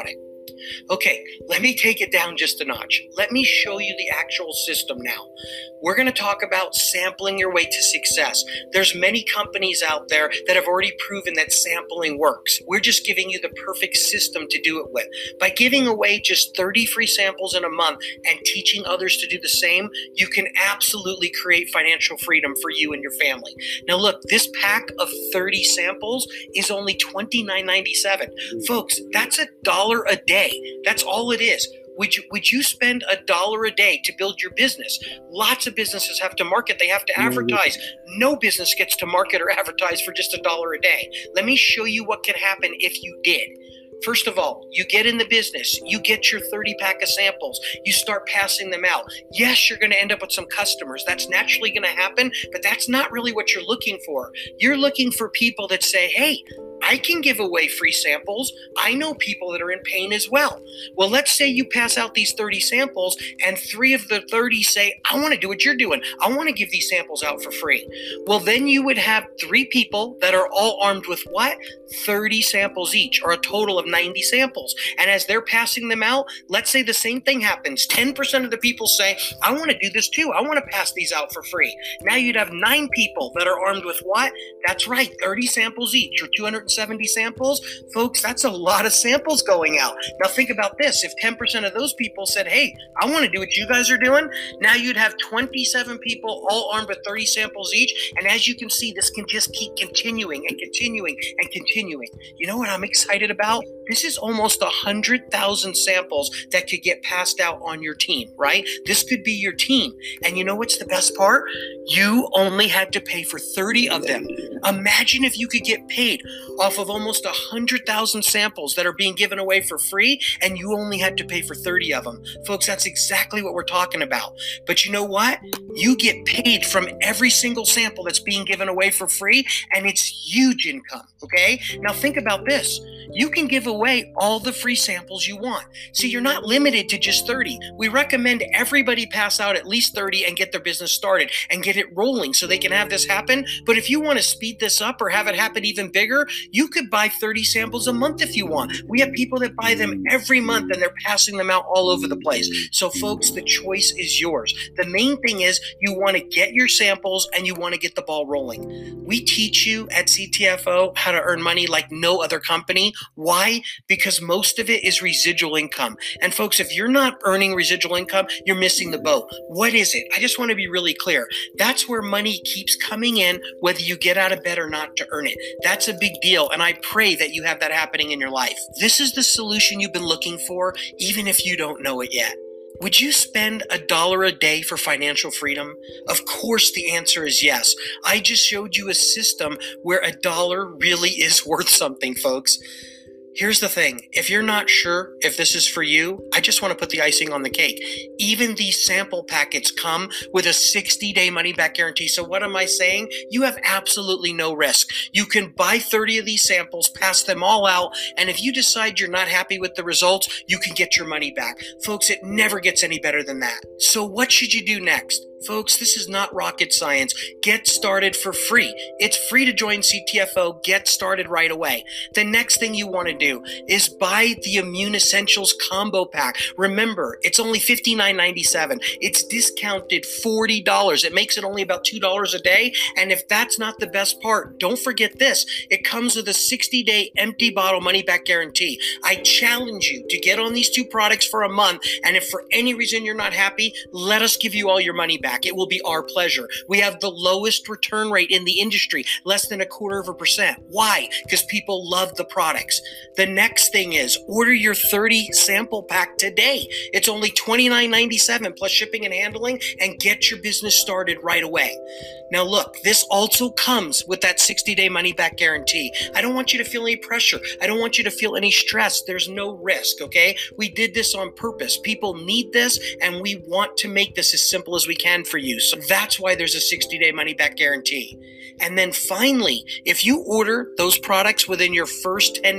Okay, let me take it down just a notch. Let me show you the actual system now. We're going to talk about sampling your way to success. There's many companies out there that have already proven that sampling works. We're just giving you the perfect system to do it with. By giving away just thirty free samples in a month and teaching others to do the same, you can absolutely create financial freedom for you and your family. Now look, this pack of thirty samples is only twenty-nine ninety-seven. Folks, that's a dollar a day. That's all it is. Would you, would you spend a dollar a day to build your business? Lots of businesses have to market. They have to advertise. No business gets to market or advertise for just a dollar a day. Let me show you what can happen if you did. First of all, you get in the business, you get your thirty pack of samples, you start passing them out. Yes, you're going to end up with some customers. That's naturally going to happen, but that's not really what you're looking for. You're looking for people that say, hey, I can give away free samples. I know people that are in pain as well. Well, let's say you pass out these thirty samples and three of the thirty say, I want to do what you're doing. I want to give these samples out for free. Well, then you would have three people that are all armed with what? thirty samples each, or a total of ninety samples. And as they're passing them out, let's say the same thing happens. ten percent of the people say, I want to do this too. I want to pass these out for free. Now you'd have nine people that are armed with what? That's right, thirty samples each, or two hundred seventy samples. Folks, that's a lot of samples going out. Now think about this. If ten percent of those people said, hey, I want to do what you guys are doing, now you'd have twenty-seven people all armed with thirty samples each. And as you can see, this can just keep continuing and continuing and continuing. You know what I'm excited about? This is almost one hundred thousand samples that could get passed out on your team, right? This could be your team. And you know what's the best part? You only had to pay for thirty of them. Imagine if you could get paid off of almost one hundred thousand samples that are being given away for free, and you only had to pay for thirty of them. Folks, that's exactly what we're talking about. But you know what? You get paid from every single sample that's being given away for free, and it's huge income, okay? Now think about this. You can give away all the free samples you want. See, you're not limited to just thirty. We recommend everybody pass out at least thirty and get their business started and get it rolling so they can have this happen. But if you want to speed this up or have it happen even bigger, you could buy thirty samples a month if you want. We have people that buy them every month and they're passing them out all over the place. So folks, the choice is yours. The main thing is you want to get your samples and you want to get the ball rolling. We teach you at C T F O how to earn money like no other company. Why? Because most of it is residual income. And folks, if you're not earning residual income, you're missing the boat. What is it? I just want to be really clear. That's where money keeps coming in, whether you get out of bed or not to earn it. That's a big deal. And I pray that you have that happening in your life. This is the solution you've been looking for, even if you don't know it yet. Would you spend a dollar a day for financial freedom? Of course, the answer is yes. I just showed you a system where a dollar really is worth something, folks. Here's the thing. If you're not sure if this is for you, I just want to put the icing on the cake. Even these sample packets come with a sixty-day money-back guarantee. So what am I saying? You have absolutely no risk. You can buy thirty of these samples, pass them all out, and if you decide you're not happy with the results, you can get your money back. Folks, it never gets any better than that. So what should you do next? Folks, this is not rocket science. Get started for free. It's free to join C T F O. Get started right away. The next thing you want to do is buy the Immune Essentials Combo Pack. Remember, it's only fifty-nine ninety-seven. It's discounted forty dollars. It makes it only about two dollars a day. And if that's not the best part, don't forget this. It comes with a sixty-day empty bottle money-back guarantee. I challenge you to get on these two products for a month. And if for any reason you're not happy, let us give you all your money back. It will be our pleasure. We have the lowest return rate in the industry, less than a quarter of a percent. Why? Because people love the products. The next thing is order your thirty sample pack today. It's only twenty-nine ninety-seven plus shipping and handling, and get your business started right away. Now look, this also comes with that sixty-day money-back guarantee. I don't want you to feel any pressure. I don't want you to feel any stress. There's no risk, okay? We did this on purpose. People need this, and we want to make this as simple as we can for you. So that's why there's a sixty-day money-back guarantee. And then finally, if you order those products within your first ten days of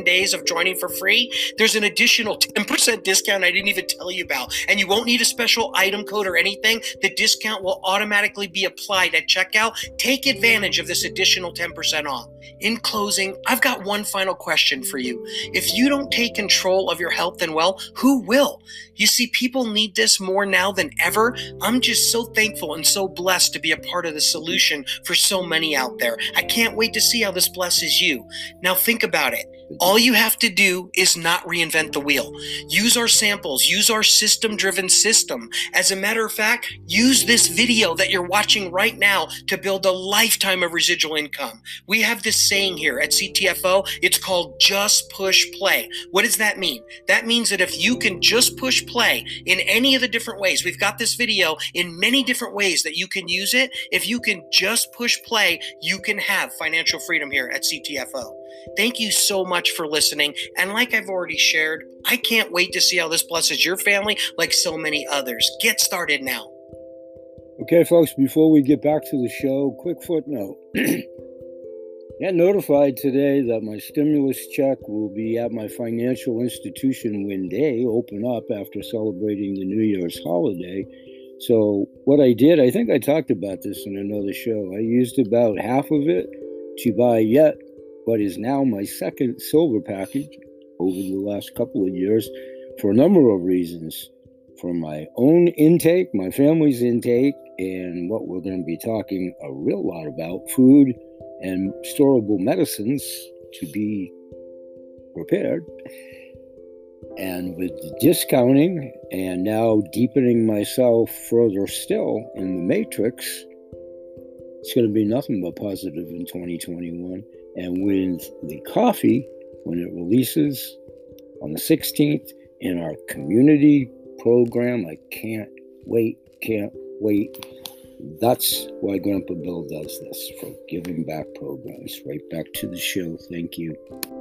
joining for free, there's an additional ten percent discount I didn't even tell you about. And you won't need a special item code or anything. The discount will automatically be applied at checkout. Take advantage of this additional ten percent off. In closing, I've got one final question for you. If you don't take control of your health and wealth, who will? You see, people need this more now than ever. I'm just so thankful and so blessed to be a part of the solution for so many out there. I can't wait to see how this blesses you. Now think about it. All you have to do is not reinvent the wheel. Use our samples. Use our system-driven system. As a matter of fact, use this video that you're watching right now to build a lifetime of residual income. We have this saying here at C T F O. It's called just push play. What does that mean? That means that if you can just push play in any of the different ways, we've got this video in many different ways that you can use it. If you can just push play, you can have financial freedom here at C T F O. Thank you so much for listening. And like I've already shared, I can't wait to see how this blesses your family like so many others. Get started now. Okay, folks, before we get back to the show, quick footnote. Got notified today that my stimulus check will be at my financial institution when they open up after celebrating the New Year's holiday. So what I did, I think I talked about this in another show. I used about half of it to buy yet what is now my second silver package over the last couple of years for a number of reasons. For my own intake, my family's intake, and what we're going to be talking a real lot about, food and storable medicines to be prepared. And with the discounting and now deepening myself further still in the matrix, it's going to be nothing but positive in twenty twenty-one. And with the coffee, when it releases on the sixteenth in our community program, I can't wait, can't wait. That's why Grandpa Bill does this, for giving back programs. Right back to the show. Thank you.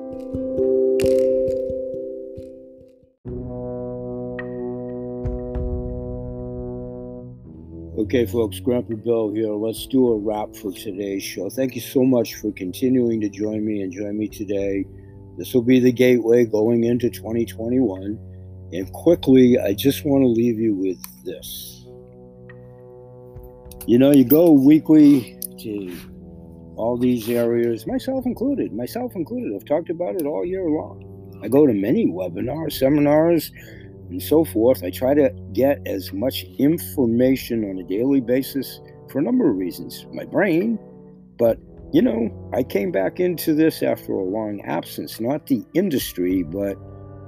Okay, folks, Grandpa Bill here. Let's do a wrap for today's show. Thank you so much for continuing to join me and join me today. This will be the gateway going into twenty twenty-one. And quickly, I just want to leave you with this. You know, you go weekly to all these areas, myself included, myself included. I've talked about it all year long. I go to many webinars, seminars, and so forth. I try to get as much information on a daily basis for a number of reasons. My brain, but, you know, I came back into this after a long absence, not the industry, but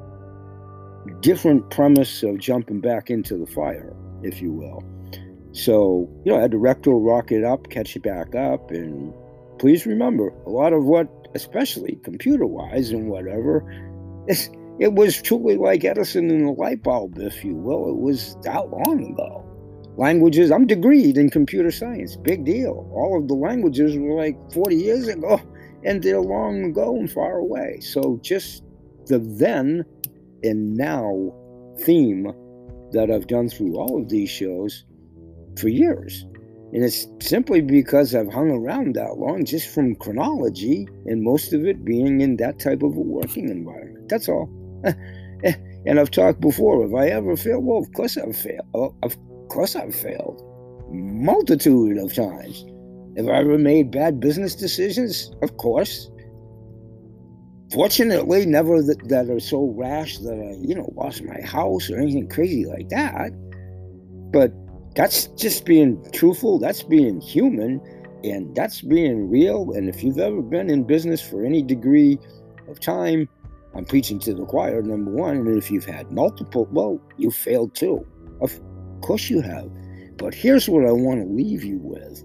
different premise of jumping back into the fire, if you will. So, you know, I had to recto rock it up, catch it back up, and please remember, a lot of what, especially computer-wise and whatever, it's, it was truly like Edison and the light bulb, if you will. It was that long ago. Languages, I'm degreed in computer science, big deal. All of the languages were like forty years ago, and they're long ago and far away. So just the then and now theme that I've done through all of these shows for years. And it's simply because I've hung around that long, just from chronology, and most of it being in that type of a working environment. That's all. And I've talked before, have I ever failed? Well, of course I've failed. Of course I've failed. Multitude of times. Have I ever made bad business decisions? Of course. Fortunately, never that, that are so rash that I, you know, lost my house or anything crazy like that. But that's just being truthful. That's being human. And that's being real. And if you've ever been in business for any degree of time, I'm preaching to the choir, number one. And if you've had multiple, well, you failed too. Of course you have. But here's what I want to leave you with.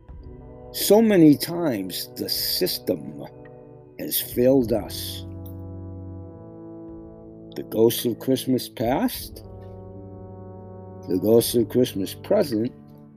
So many times the system has failed us. The ghosts of Christmas past, the ghosts of Christmas present,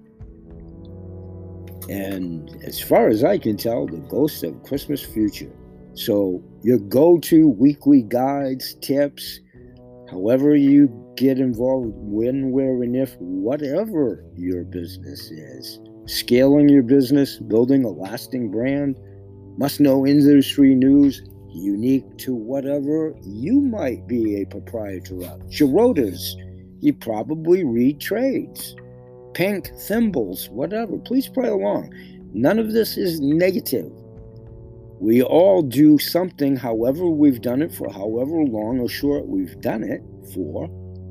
and as far as I can tell, the ghosts of Christmas future. So your go-to weekly guides, tips, however you get involved, when, where, and if, whatever your business is, scaling your business, building a lasting brand, must-know industry news, unique to whatever you might be a proprietor of. Girotas, you probably read trades. Pink thimbles, whatever. Please play along. None of this is negative. We all do something, however we've done it for however long or short we've done it for.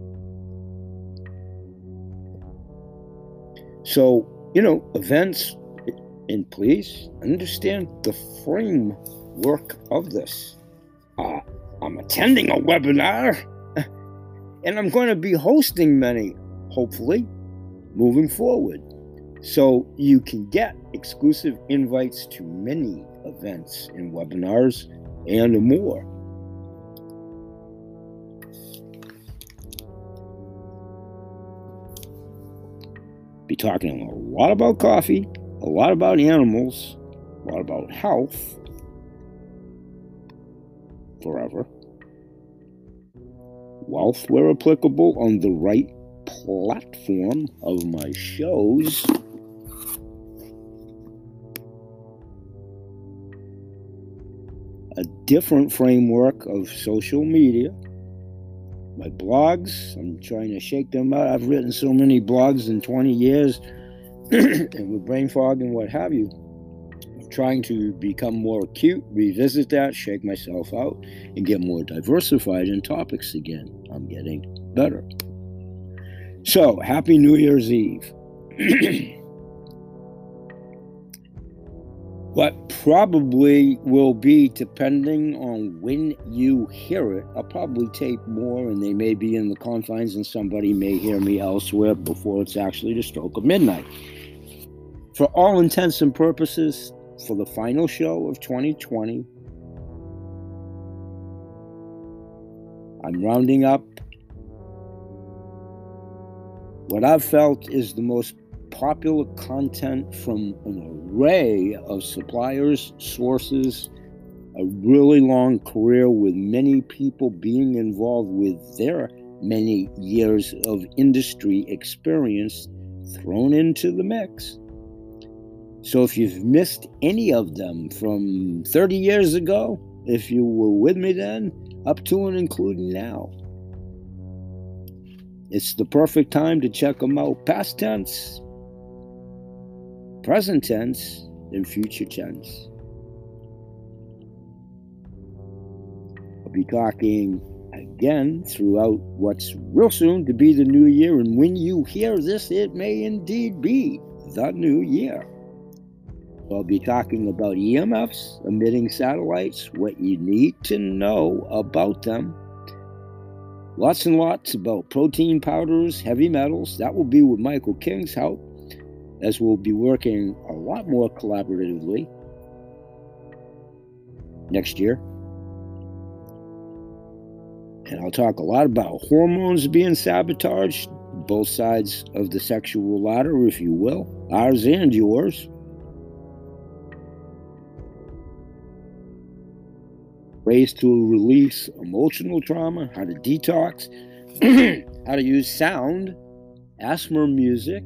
So, you know, events, and please understand the framework of this. Uh, I'm attending a webinar, and I'm going to be hosting many, hopefully, moving forward. So you can get exclusive invites to many events and webinars and more. Be talking a lot about coffee, a lot about animals, a lot about health, forever. Wealth where applicable on the right platform of my shows. A different framework of social media. My blogs, I'm trying to shake them out. I've written so many blogs in twenty years, and with brain fog and what have you. I'm trying to become more acute, revisit that, shake myself out, and get more diversified in topics again. I'm getting better. So, happy New Year's Eve. What probably will be, depending on when you hear it, I'll probably tape more, and they may be in the confines, and somebody may hear me elsewhere before it's actually the stroke of midnight. For all intents and purposes, for the final show of twenty twenty, I'm rounding up what I've felt is the most popular content from an array of suppliers, sources, a really long career with many people being involved with their many years of industry experience thrown into the mix. So if you've missed any of them from thirty years ago, if you were with me then, up to and including now, it's the perfect time to check them out. Past tense, present tense, and future tense. I'll be talking again throughout what's real soon to be the new year, and when you hear this, it may indeed be the new year. I'll be talking about E M Fs, emitting satellites, what you need to know about them. Lots and lots about protein powders, heavy metals. That will be with Michael King's help, as we'll be working a lot more collaboratively next year. And I'll talk a lot about hormones being sabotaged, both sides of the sexual ladder, if you will, ours and yours. Ways to release emotional trauma, how to detox, how to use sound, asthma music.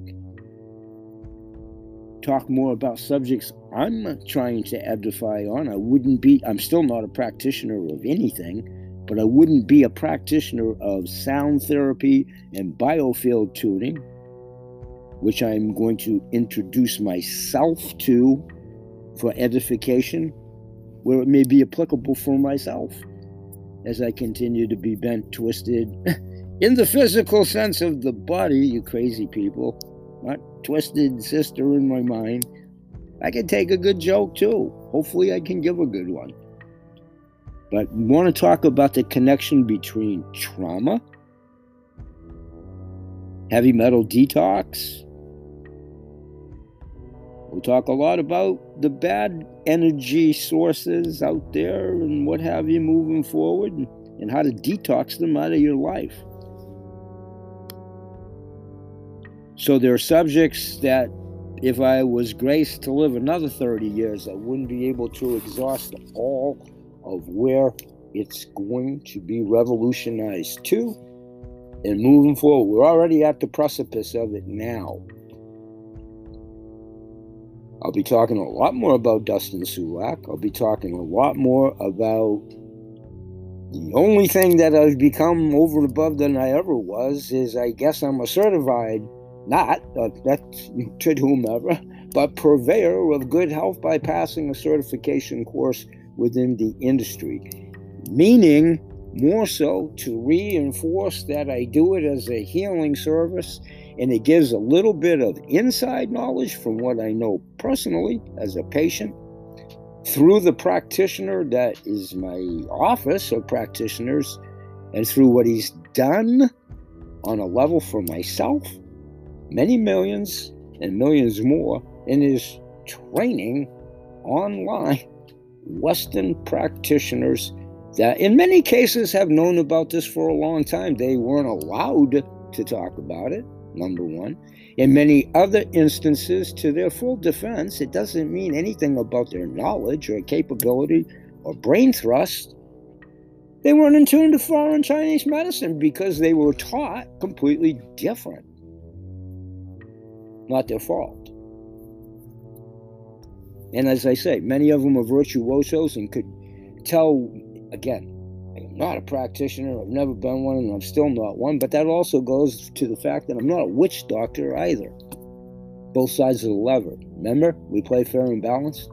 Talk more about subjects I'm trying to edify on. I wouldn't be, I'm still not a practitioner of anything, but I wouldn't be a practitioner of sound therapy and biofield tuning, which I'm going to introduce myself to for edification, where it may be applicable for myself as I continue to be bent, twisted, in the physical sense of the body, you crazy people. Not twisted sister in my mind. I can take a good joke too. Hopefully I can give a good one. But we want to talk about the connection between trauma, heavy metal detox. We'll talk a lot about the bad energy sources out there and what have you moving forward, and how to detox them out of your life. So there are subjects that if I was graced to live another thirty years, I wouldn't be able to exhaust all of where it's going to be revolutionized to and moving forward. We're already at the precipice of it now. I'll be talking a lot more about Dustin Sulak. I'll be talking a lot more about the only thing that I've become over and above than I ever was is I guess I'm a certified, not, uh, that's to whomever, but purveyor of good health by passing a certification course within the industry. Meaning, more so to reinforce that I do it as a healing service, and it gives a little bit of inside knowledge from what I know personally as a patient, through the practitioner that is my office of practitioners, and through what he's done on a level for myself, many millions and millions more in his training online Western practitioners that in many cases have known about this for a long time. They weren't allowed to talk about it, number one. In many other instances, to their full defense, it doesn't mean anything about their knowledge or capability or brain thrust. They weren't in tune to foreign Chinese medicine because they were taught completely different. Not their fault. And as I say, many of them are virtuosos and could tell, again, I'm not a practitioner, I've never been one, and I'm still not one, but that also goes to the fact that I'm not a witch doctor either. Both sides of the lever. Remember, we play fair and balanced.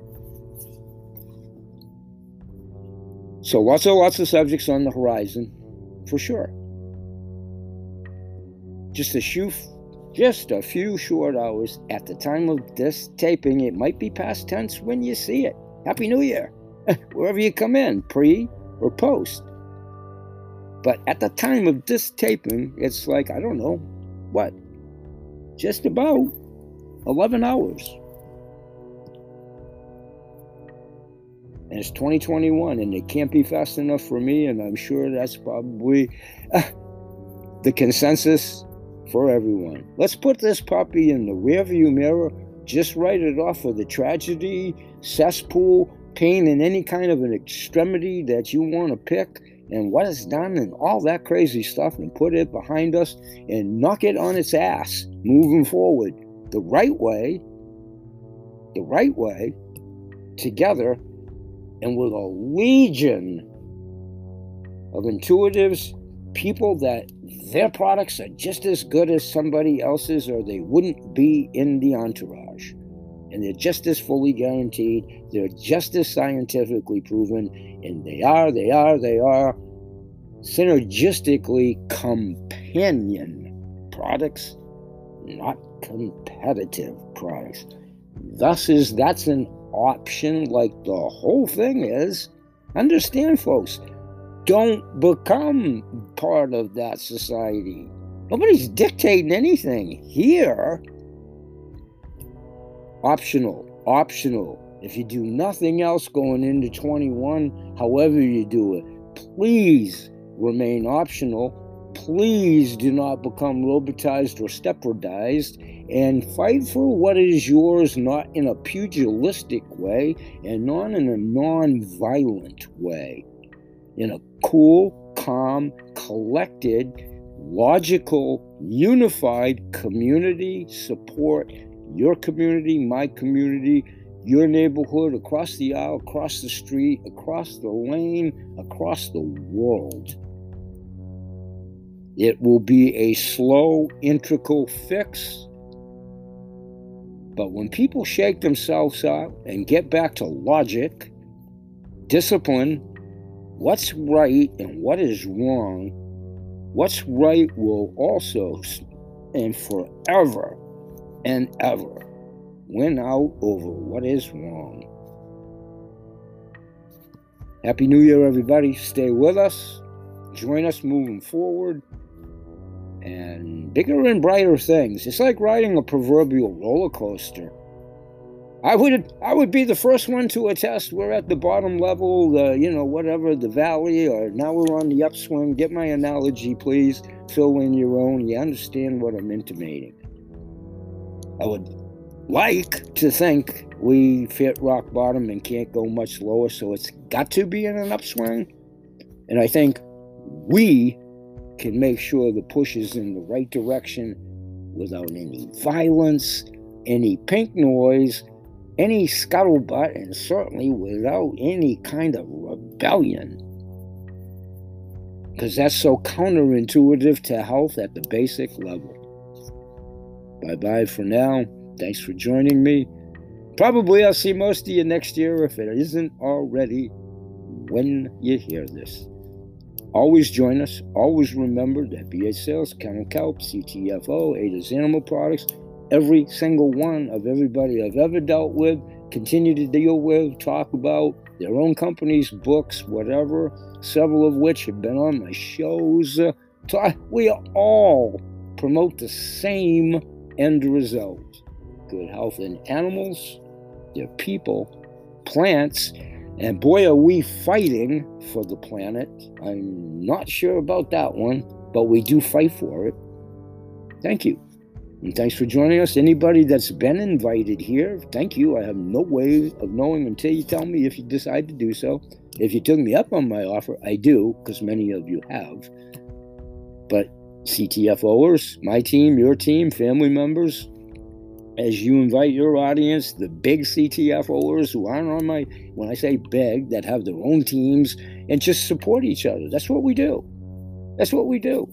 So lots and lots of subjects on the horizon, for sure. Just a few, just a few short hours at the time of this taping. It might be past tense when you see it. Happy New Year, wherever you come in, pre or post. But at the time of this taping, it's like, I don't know, what? Just about eleven hours. And it's twenty twenty-one, and it can't be fast enough for me, and I'm sure that's probably uh, the consensus for everyone. Let's put this puppy in the rearview mirror, just write it off of the tragedy, cesspool, pain in any kind of an extremity that you want to pick, and what it's done and all that crazy stuff, and put it behind us and knock it on its ass moving forward the right way, the right way, together, and with a legion of intuitives, people that their products are just as good as somebody else's or they wouldn't be in the entourage. And they're just as fully guaranteed, they're just as scientifically proven, and they are, they are, they are synergistically companion products, not competitive products. Thus is, that's an option, like the whole thing is. Understand, folks, don't become part of that society. Nobody's dictating anything here. Optional, optional. If you do nothing else going into twenty-one, however you do it, please remain optional. Please do not become robotized or stepwardized, and fight for what is yours, not in a pugilistic way and not in a non-violent way. In a cool, calm, collected, logical, unified community support. Your community, my community, your neighborhood, across the aisle, across the street, across the lane, across the world. It will be a slow, integral fix. But when people shake themselves out and get back to logic, discipline, what's right and what is wrong, what's right will also and forever and ever win out over what is wrong. Happy New Year, everybody. Stay with us. Join us moving forward. And bigger and brighter things. It's like riding a proverbial roller coaster. I would I would be the first one to attest we're at the bottom level, the, you know, whatever, the valley, or now we're on the upswing. Get my analogy, please. Fill in your own. You understand what I'm intimating. I would like to think we fit rock bottom and can't go much lower, so it's got to be in an upswing. And I think we can make sure the push is in the right direction without any violence, any pink noise, any scuttlebutt and certainly without any kind of rebellion. Because that's so counterintuitive to health at the basic level. Bye-bye for now. Thanks for joining me. Probably I'll see most of you next year if it isn't already when you hear this. Always join us. Always remember that B H Sales, Kennel Kelp, C T F O, Ada's Animal Products, every single one of everybody I've ever dealt with, continue to deal with, talk about their own companies, books, whatever, several of which have been on my shows. Uh, talk, we all promote the same end result. Good health in animals, their people, plants, and boy, are we fighting for the planet. I'm not sure about that one, but we do fight for it. Thank you. And thanks for joining us. Anybody that's been invited here, thank you. I have no way of knowing until you tell me if you decide to do so. If you took me up on my offer, I do, because many of you have. But C T F O'ers, my team, your team, family members, as you invite your audience, the big C T F O'ers who aren't on my, when I say big, that have their own teams, and just support each other. That's what we do. That's what we do.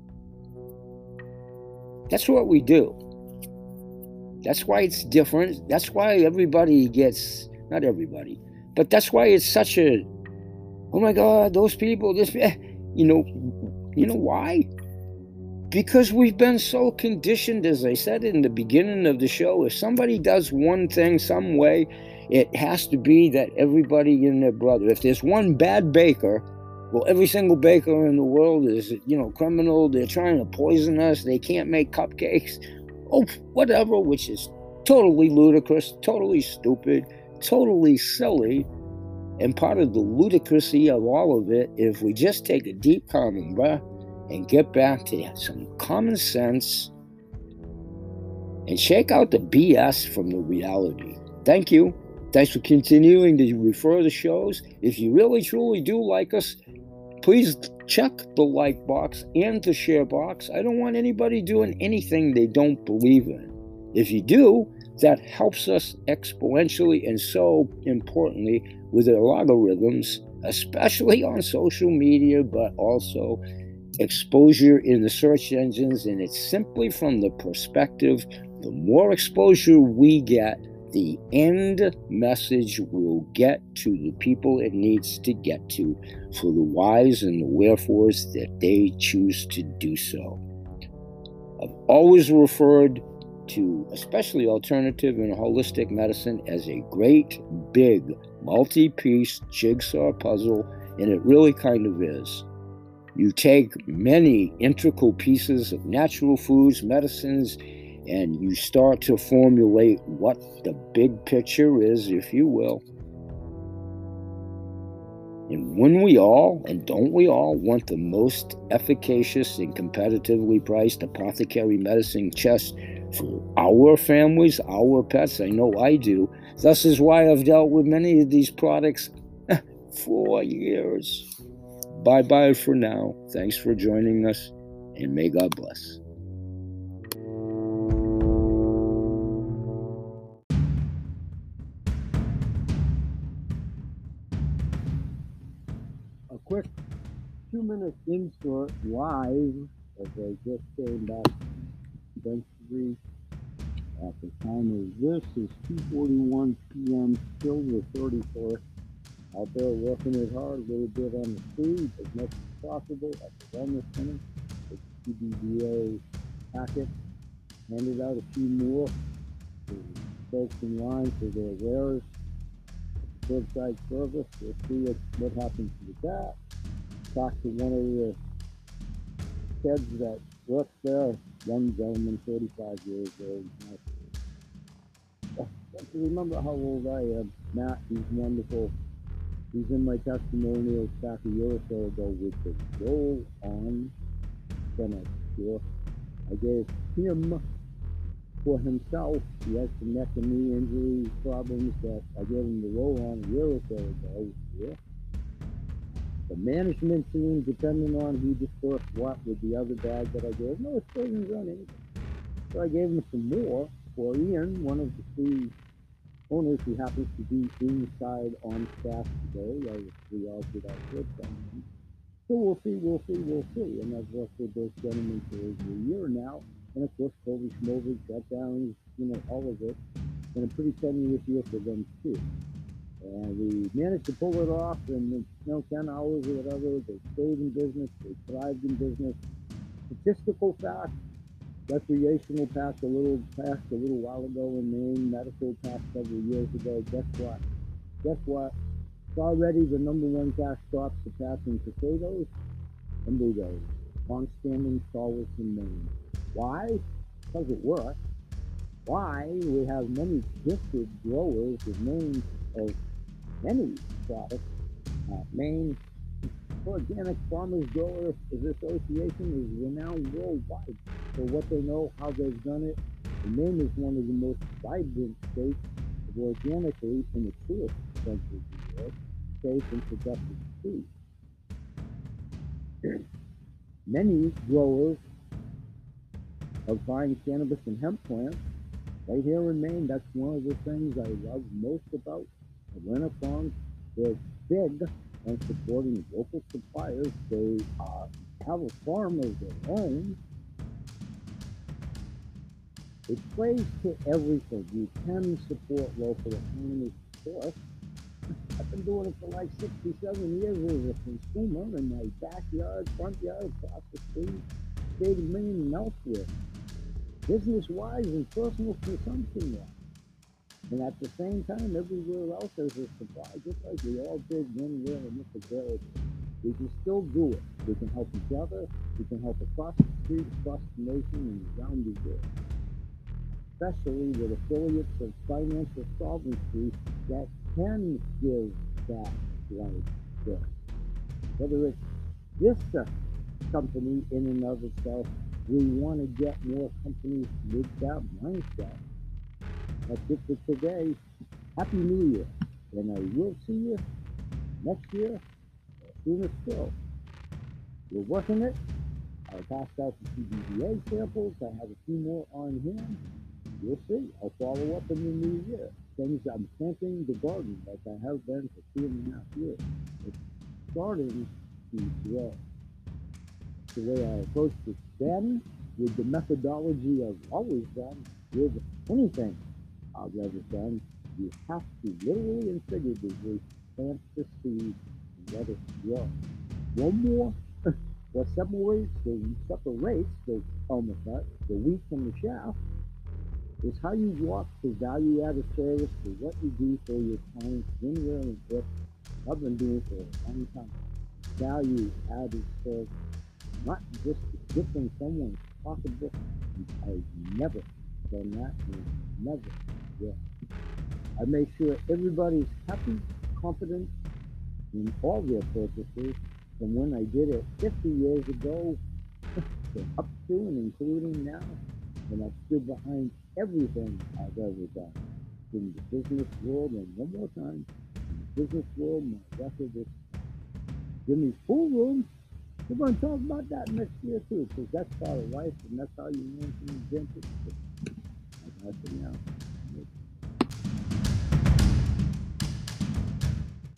That's what we do. That's why it's different. That's why everybody gets, not everybody, but that's why it's such a, oh my God, those people, this, you know, you know why? Because we've been so conditioned, as I said in the beginning of the show, if somebody does one thing some way, it has to be that everybody in their brother. If there's one bad baker, well, every single baker in the world is, you know, criminal. They're trying to poison us. They can't make cupcakes. Oh, whatever, which is totally ludicrous, totally stupid, totally silly. And part of the ludicrousy of all of it, if we just take a deep, calming breath and get back to some common sense and shake out the B S from the reality. Thank you. Thanks for continuing to refer the shows. If you really, truly do like us, please check the like box and the share box. I don't want anybody doing anything they don't believe in. If you do, that helps us exponentially and so importantly with our algorithms, especially on social media, but also exposure in the search engines. And it's simply from the perspective, the more exposure we get, the end message will get to the people it needs to get to for the whys and the wherefores that they choose to do so. I've always referred to especially alternative and holistic medicine as a great, big, multi-piece jigsaw puzzle, and it really kind of is. You take many integral pieces of natural foods, medicines, and you start to formulate what the big picture is, if you will. And when we all, and don't we all, want the most efficacious and competitively priced apothecary medicine chest for our families, our pets, I know I do. Thus is why I've dealt with many of these products for years. Bye-bye for now. Thanks for joining us, and may God bless. A quick two-minute insert live as I just came back to Bench Street. At the time of this is two forty-one p.m. still the thirty-first. Out there working it hard, a little bit on the food, as much as possible at the Wellness Center. The C B D A packet. Handed out a few more to folks in line for their wares. Curbside service. We'll see what, what happens with that. Talked to one of the kids that works there, young gentleman, thirty-five years old. I have to remember how old I am. Matt, he's wonderful. He's in my testimonials back a year or so ago with the roll on Senate cure. I gave him for himself. He has some neck and knee injury problems that I gave him the roll on a year or so ago. Yeah. The management team, depending on who dispersed what with the other bag that I gave, no restrictions on anything. So I gave him some more for Ian, one of the three owners who happens to be inside on staff today, as we all did our first time. So we'll see, we'll see, we'll see. And I've worked with those gentlemen for over a year now. And of course, COVID, schmovid, shutdowns, you know, all of it. And a pretty tenuous year for them too. And we managed to pull it off in, you know, ten hours or whatever. They stayed in business, they thrived in business. Statistical fact, recreational passed a little, passed a little while ago in Maine, medical passed several years ago. Guess what? Guess what? It's already the number one cash crop surpassing potatoes and blueberries. Long-standing stalwarts in Maine. Why? Because it works. Why? We have many gifted growers of Maine of many products. Uh, Maine Organic Farmers Growers Association is renowned worldwide for what they know, how they've done it. And Maine is one of the most vibrant states of organically, in the truest sense of the word, safe and productive food. Many growers of fine cannabis and hemp plants right here in Maine. That's one of the things I love most about Atlanta Farms. They're big on supporting local suppliers. They uh, have a farm of their own. It plays to everything. You can support local economies, of course. I've been doing it for like sixty-seven years as a consumer in my backyard, front yard, across the street, state of Maine and elsewhere. Business-wise and personal consumption-wise. And at the same time, everywhere else there's a supply, just like we all did when, where, and if available. We can still do it. We can help each other. We can help across the street, across the nation, and around the world. Especially with affiliates of financial solvency that can give back like this. Whether it's this uh, company in and of itself, we want to get more companies with that mindset. That's it for today. Happy New Year. And I will see you next year, or sooner still. We're working it. I passed out the C B D A samples. I have a few more on hand. You'll see. I'll follow up in the new year. Things I'm planting the garden like I have been for two and a half years. It's starting to grow. The way I approached it then, with the methodology I've always done, with anything I've ever done, you have to literally and figuratively plant the seed and let it grow. One more, what separates the separates the almacet, the wheat from the chaff, is how you walk the value-added service for what you do for your clients when, where, and if. I've been doing it for a long time. Value-added service, not just gifting someone's pocketbook. I've never done that, and never will. I make sure everybody's happy, confident in all their purchases. From when I did it fifty years ago, to up to and including now, and I've stood behind everything I've ever done in the business world. And one more time, in the business world, my record is give me full room. We're going to talk about that next year too, because that's part of life, and that's how you learn from the adventures. I got it now.